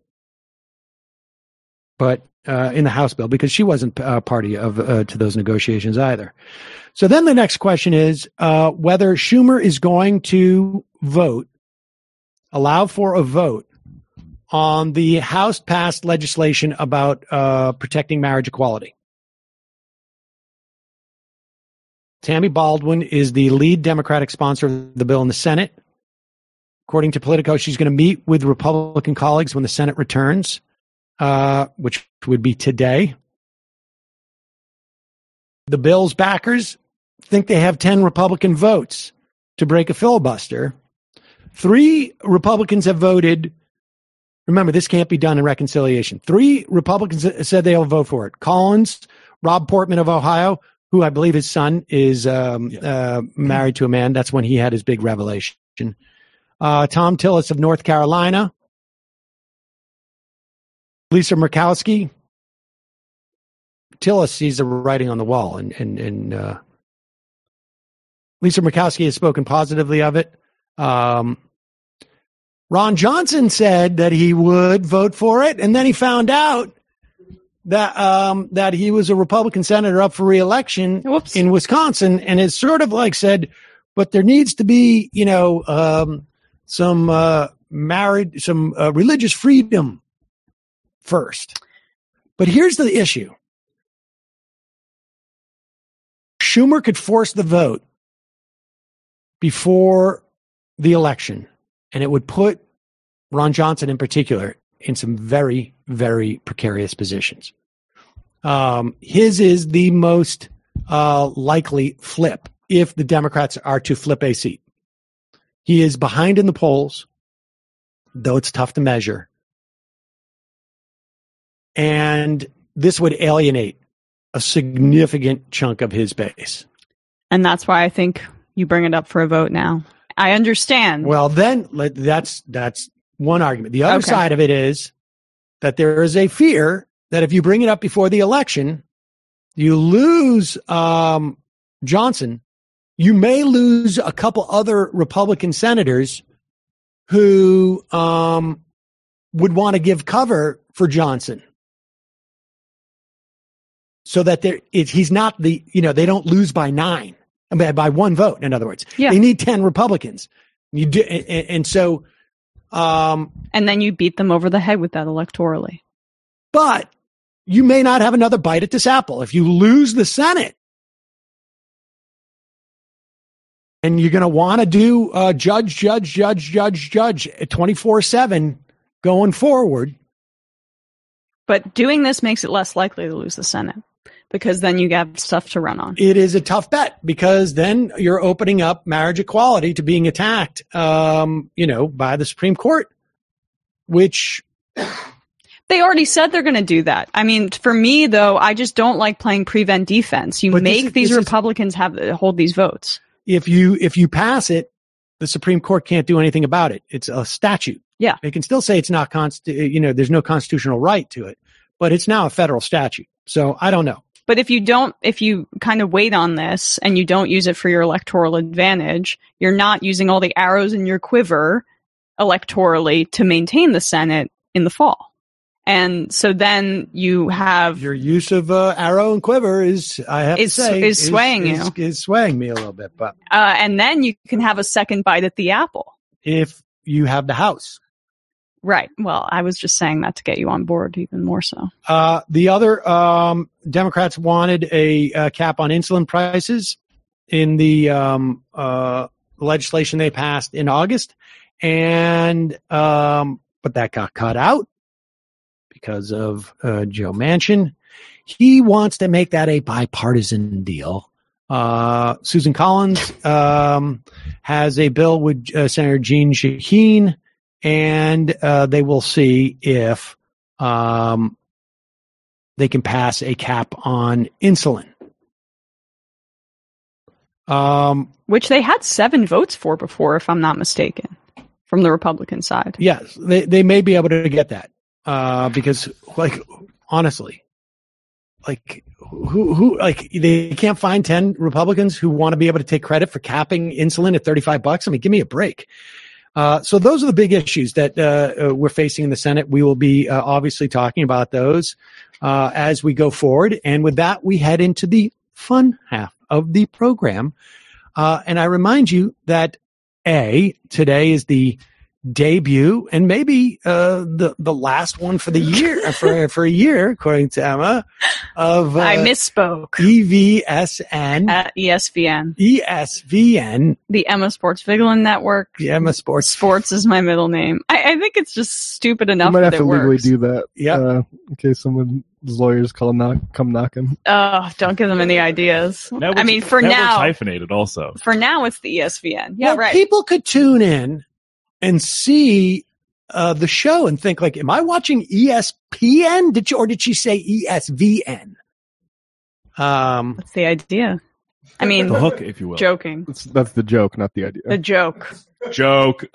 but uh, in the House bill, because she wasn't uh, party of uh, to those negotiations either. So then the next question is uh, whether Schumer is going to vote, allow for a vote on the House-passed legislation about uh, protecting marriage equality. Tammy Baldwin is the lead Democratic sponsor of the bill in the Senate. According to Politico, she's going to meet with Republican colleagues when the Senate returns, uh, which would be today. The bill's backers think they have ten Republican votes to break a filibuster. Three Republicans have voted. Remember, this can't be done in reconciliation. Three Republicans said they'll vote for it. Collins, Rob Portman of Ohio, who I believe his son is um, yeah. uh, married to a man. That's when he had his big revelation. Uh, Tom Tillis of North Carolina. Lisa Murkowski. Tillis sees the writing on the wall, and, and, and uh, Lisa Murkowski has spoken positively of it. Um, Ron Johnson said that he would vote for it, and then he found out that um, that he was a Republican senator up for re-election Whoops. in Wisconsin, and has sort of like said, but there needs to be, you know, um, some uh, married, some uh, religious freedom first. But here's the issue. Schumer could force the vote before the election, and it would put Ron Johnson in particular in some very, very precarious positions. Um, his is the most uh, likely flip if the Democrats are to flip a seat. He is behind in the polls, though it's tough to measure. And this would alienate a significant chunk of his base. And that's why I think you bring it up for a vote now. I understand. Well, then that's that's one argument. The other Okay. side of it is that there is a fear that if you bring it up before the election, you lose um, Johnson. You may lose a couple other Republican senators who um, would want to give cover for Johnson, so that there it, he's not the, you know, they don't lose by nine, I mean, by one vote. In other words, Yeah. they need ten Republicans. You do, and, and so, um, And then you beat them over the head with that electorally. but you may not have another bite at this apple if you lose the Senate. And you're going to want to do uh, judge, judge, judge, judge, judge twenty-four seven going forward. But doing this makes it less likely to lose the Senate, because then you have stuff to run on. It is a tough bet, because then you're opening up marriage equality to being attacked, um, you know, by the Supreme Court, which They already said they're going to do that. I mean, for me, though, I just don't like playing prevent defense. You But this make is- these this is- Republicans have hold these votes. if you if you pass it, the Supreme Court can't do anything about it. It's a statute. Yeah. They can still say it's not const- you know, there's no constitutional right to it, but it's now a federal statute. So I don't know. But if you don't, if you kind of wait on this and you don't use it for your electoral advantage, you're not using all the arrows in your quiver electorally to maintain the Senate in the fall. And so then you have Your use of uh, arrow and quiver is, I have Is- to say, is swaying is, you. is swaying me a little bit. But uh, and then you can have a second bite at the apple. if you have the House. Right. Well, I was just saying that to get you on board even more so. Uh, the other um, Democrats wanted a, uh cap on insulin prices in the um, uh, legislation they passed in August, and um, but that got cut out because of uh, Joe Manchin. He wants to make that a bipartisan deal. Uh, Susan Collins um, has a bill with uh, Senator Jeanne Shaheen, and uh, they will see if um, they can pass a cap on insulin. Um, Which they had seven votes for before, if I'm not mistaken, from the Republican side. yes, they, they may be able to get that uh, because, like, honestly, like who who like they can't find ten Republicans who want to be able to take credit for capping insulin at thirty-five bucks. I mean, give me a break. Uh, so those are the big issues that uh, uh, we're facing in the Senate. We will be uh, obviously talking about those uh, as we go forward. And with that, we head into the fun half of the program. Uh, and I remind you that A, today is the debut and maybe uh, the the last one for the year for for a year, according to Emma. Of uh, I misspoke. E V S N At E S V N. E S V N. The Emma Sports Vigilant Network. The Emma Sports. Sports is my middle name. I, I think it's just stupid enough. You might have that to it legally works. do that. Yeah. Uh, in case someone's lawyers call knock, come knocking. Oh, don't give them any ideas. Networks, I mean, for networks now, hyphenated also. for now, it's the E S V N. Yeah, Well, right. people could tune in and see uh, the show and think like, am I watching E S P N? Did you, or did she say E S V N? Um, That's the idea. I mean, The hook, if you will. joking. That's, that's the joke, not the idea. The joke. Joke.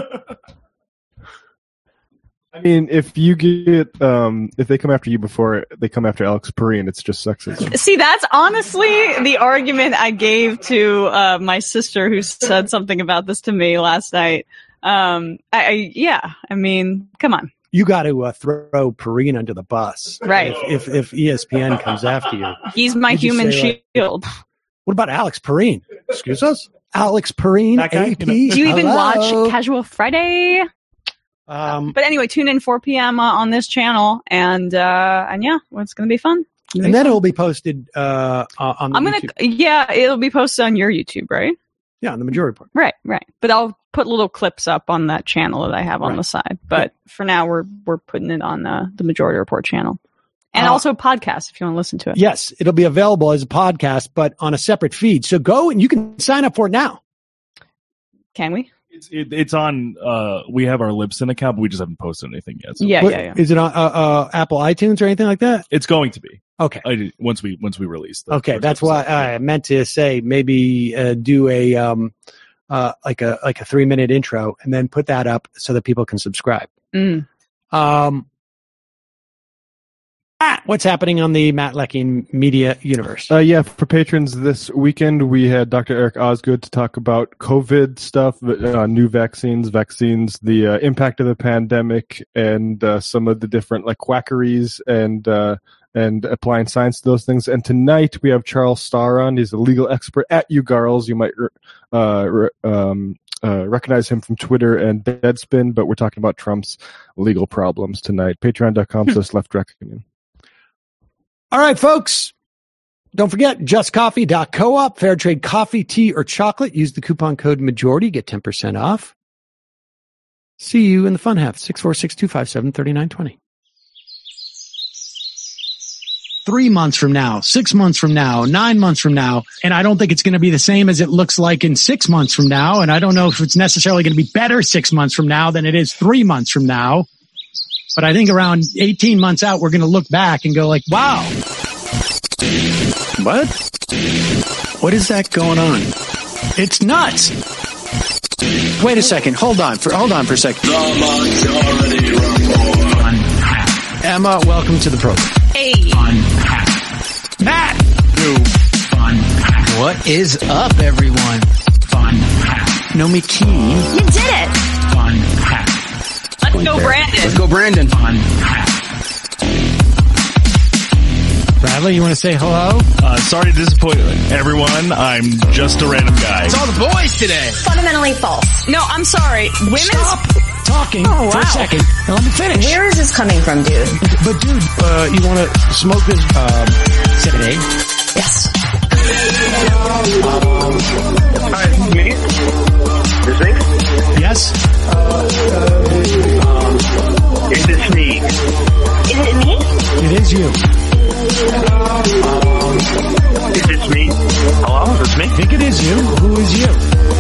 I mean, if you get, um, if they come after you before they come after Alex Perrine, it's just sexism. See, that's honestly the argument I gave to uh, my sister who said something about this to me last night. Um, I, I yeah, I mean, come on. you got to uh, throw Perrine under the bus. Right. If, if, if E S P N comes after you. He's my Would you human say, like, shield. What about Alex Perrine? Excuse us? Alex Perrine, That guy? A P. Do you even Hello? watch Casual Friday? Um, But anyway, tune in four p.m. Uh, on this channel, and uh, and yeah, well, it's going to be fun. It's gonna and be then fun. it will be posted uh, on the I'm gonna, YouTube. yeah, it'll be posted on your YouTube, right? Yeah, on the majority report. Right, right. But I'll put little clips up on that channel that I have on Right. the side. But for now, we're we're putting it on uh, the Majority Report channel, and Uh, also podcast if you want to listen to it. Yes, it'll be available as a podcast, but on a separate feed. So go and you can sign up for it now. Can we? It's, it, it's on, uh, we have our Libsyn account, but we just haven't posted anything yet. So Yeah, What- yeah, yeah. Is it on uh, uh, Apple iTunes or anything like that? It's going to be. Okay. I did, once we once we release. The Okay, first that's why episode. I meant to say maybe uh, do a um, uh, like a like a three minute intro and then put that up so that people can subscribe. Mm. Um, ah, what's happening on the Matt Leckie Media Universe? Uh, yeah, for patrons this weekend, we had Doctor Eric Osgood to talk about COVID stuff, uh, new vaccines, vaccines, the uh, impact of the pandemic, and uh, some of the different like quackeries and uh, and applying science to those things. And tonight we have Charles Starr on. He's a legal expert at UGarls. You might uh, re- um, uh, recognize him from Twitter and Deadspin, but we're talking about Trump's legal problems tonight. Patreon.com slash Left Reckoning. All right, folks. Don't forget, just coffee dot coop, fair trade coffee, tea, or chocolate. Use the coupon code MAJORITY, get ten percent off. See you in the fun half, six four six, two five seven, three nine two zero. Three months from now, six months from now, nine months from now, and I don't think it's going to be the same as it looks like in six months from now, and I don't know if it's necessarily going to be better six months from now than it is three months from now. But I think around eighteen months out, we're going to look back and go like, wow. What? What is that going on? It's nuts. Wait a second. Hold on for, hold on for a second. Emma, welcome to the program. Hey. Matt. What is up, everyone? Fun. Nomi Keene. You did it. Fun. Let's go, Brandon. Let's go, Brandon. Bradley, you want to say hello? Uh, sorry to disappoint everyone. I'm just a random guy. It's all the boys today. Fundamentally false. No, I'm sorry. Women's. Stop talking Oh, for wow. a second. Now let me finish. Where is this coming from, dude? But dude, uh, you want to smoke this um, seven A? Yes. Hi, it's me. Is it? Yes? Is this me? Is it me? It is you. Is this me? Hello? Is this me? I think it is you. Who is you?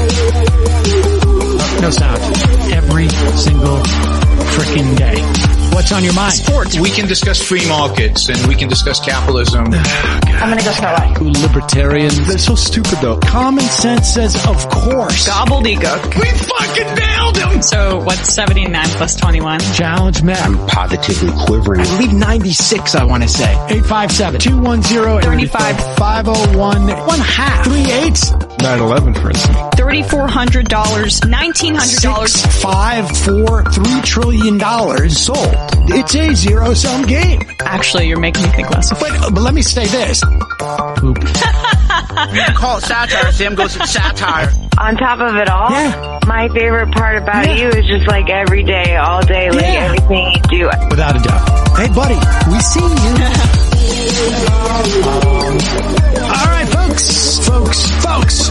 Uh, no sound. Every single freaking day. What's on your mind? Sports. We can discuss free markets and we can discuss capitalism. I'm gonna go throw up. Who libertarians? They're so stupid though. Common sense says, of course. Gobbledygook. We fucking nailed it! So what's seventy-nine plus twenty-one? Challenge met. I'm positively quivering. I believe ninety-six, I want to say. eight five seven, two one zero, thirty-five. five oh one, one half. Three eights. nine eleven, for instance. thirty-four hundred dollars, nineteen hundred dollars. Six, five, four, three trillion dollars sold. It's a zero-sum game. Actually, you're making me think less of it. But, but let me say this. Poop. Call it satire. Sam goes, it's satire. On top of it all, Yeah. my favorite part about Yeah. you is just like every day, all day, like Yeah. everything you do. Without a doubt. Hey, buddy, we see you. All right, folks. Folks. Folks.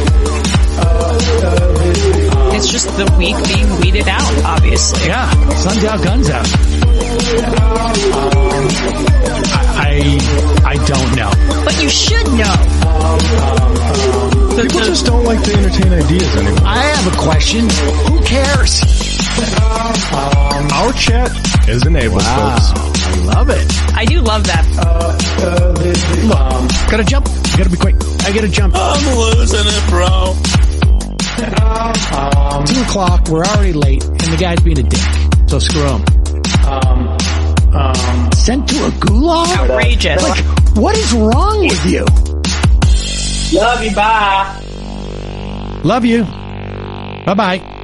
It's just the weak being weeded out, obviously. Yeah. Sun's out, guns out. I, I, I don't know. But you should know. People just don't like to entertain ideas anymore. I have a question. Who cares? Our chat is enabled, Wow. folks. I love it. I do love that. Look, gotta jump. Gotta be quick. I gotta jump. I'm losing it, bro. Two o'clock. We're already late, and the guy's being a dick. So screw him. Um, um, Sent to a gulag? Outrageous. Like, what is wrong with you? Love you, bye. Love you. Bye bye.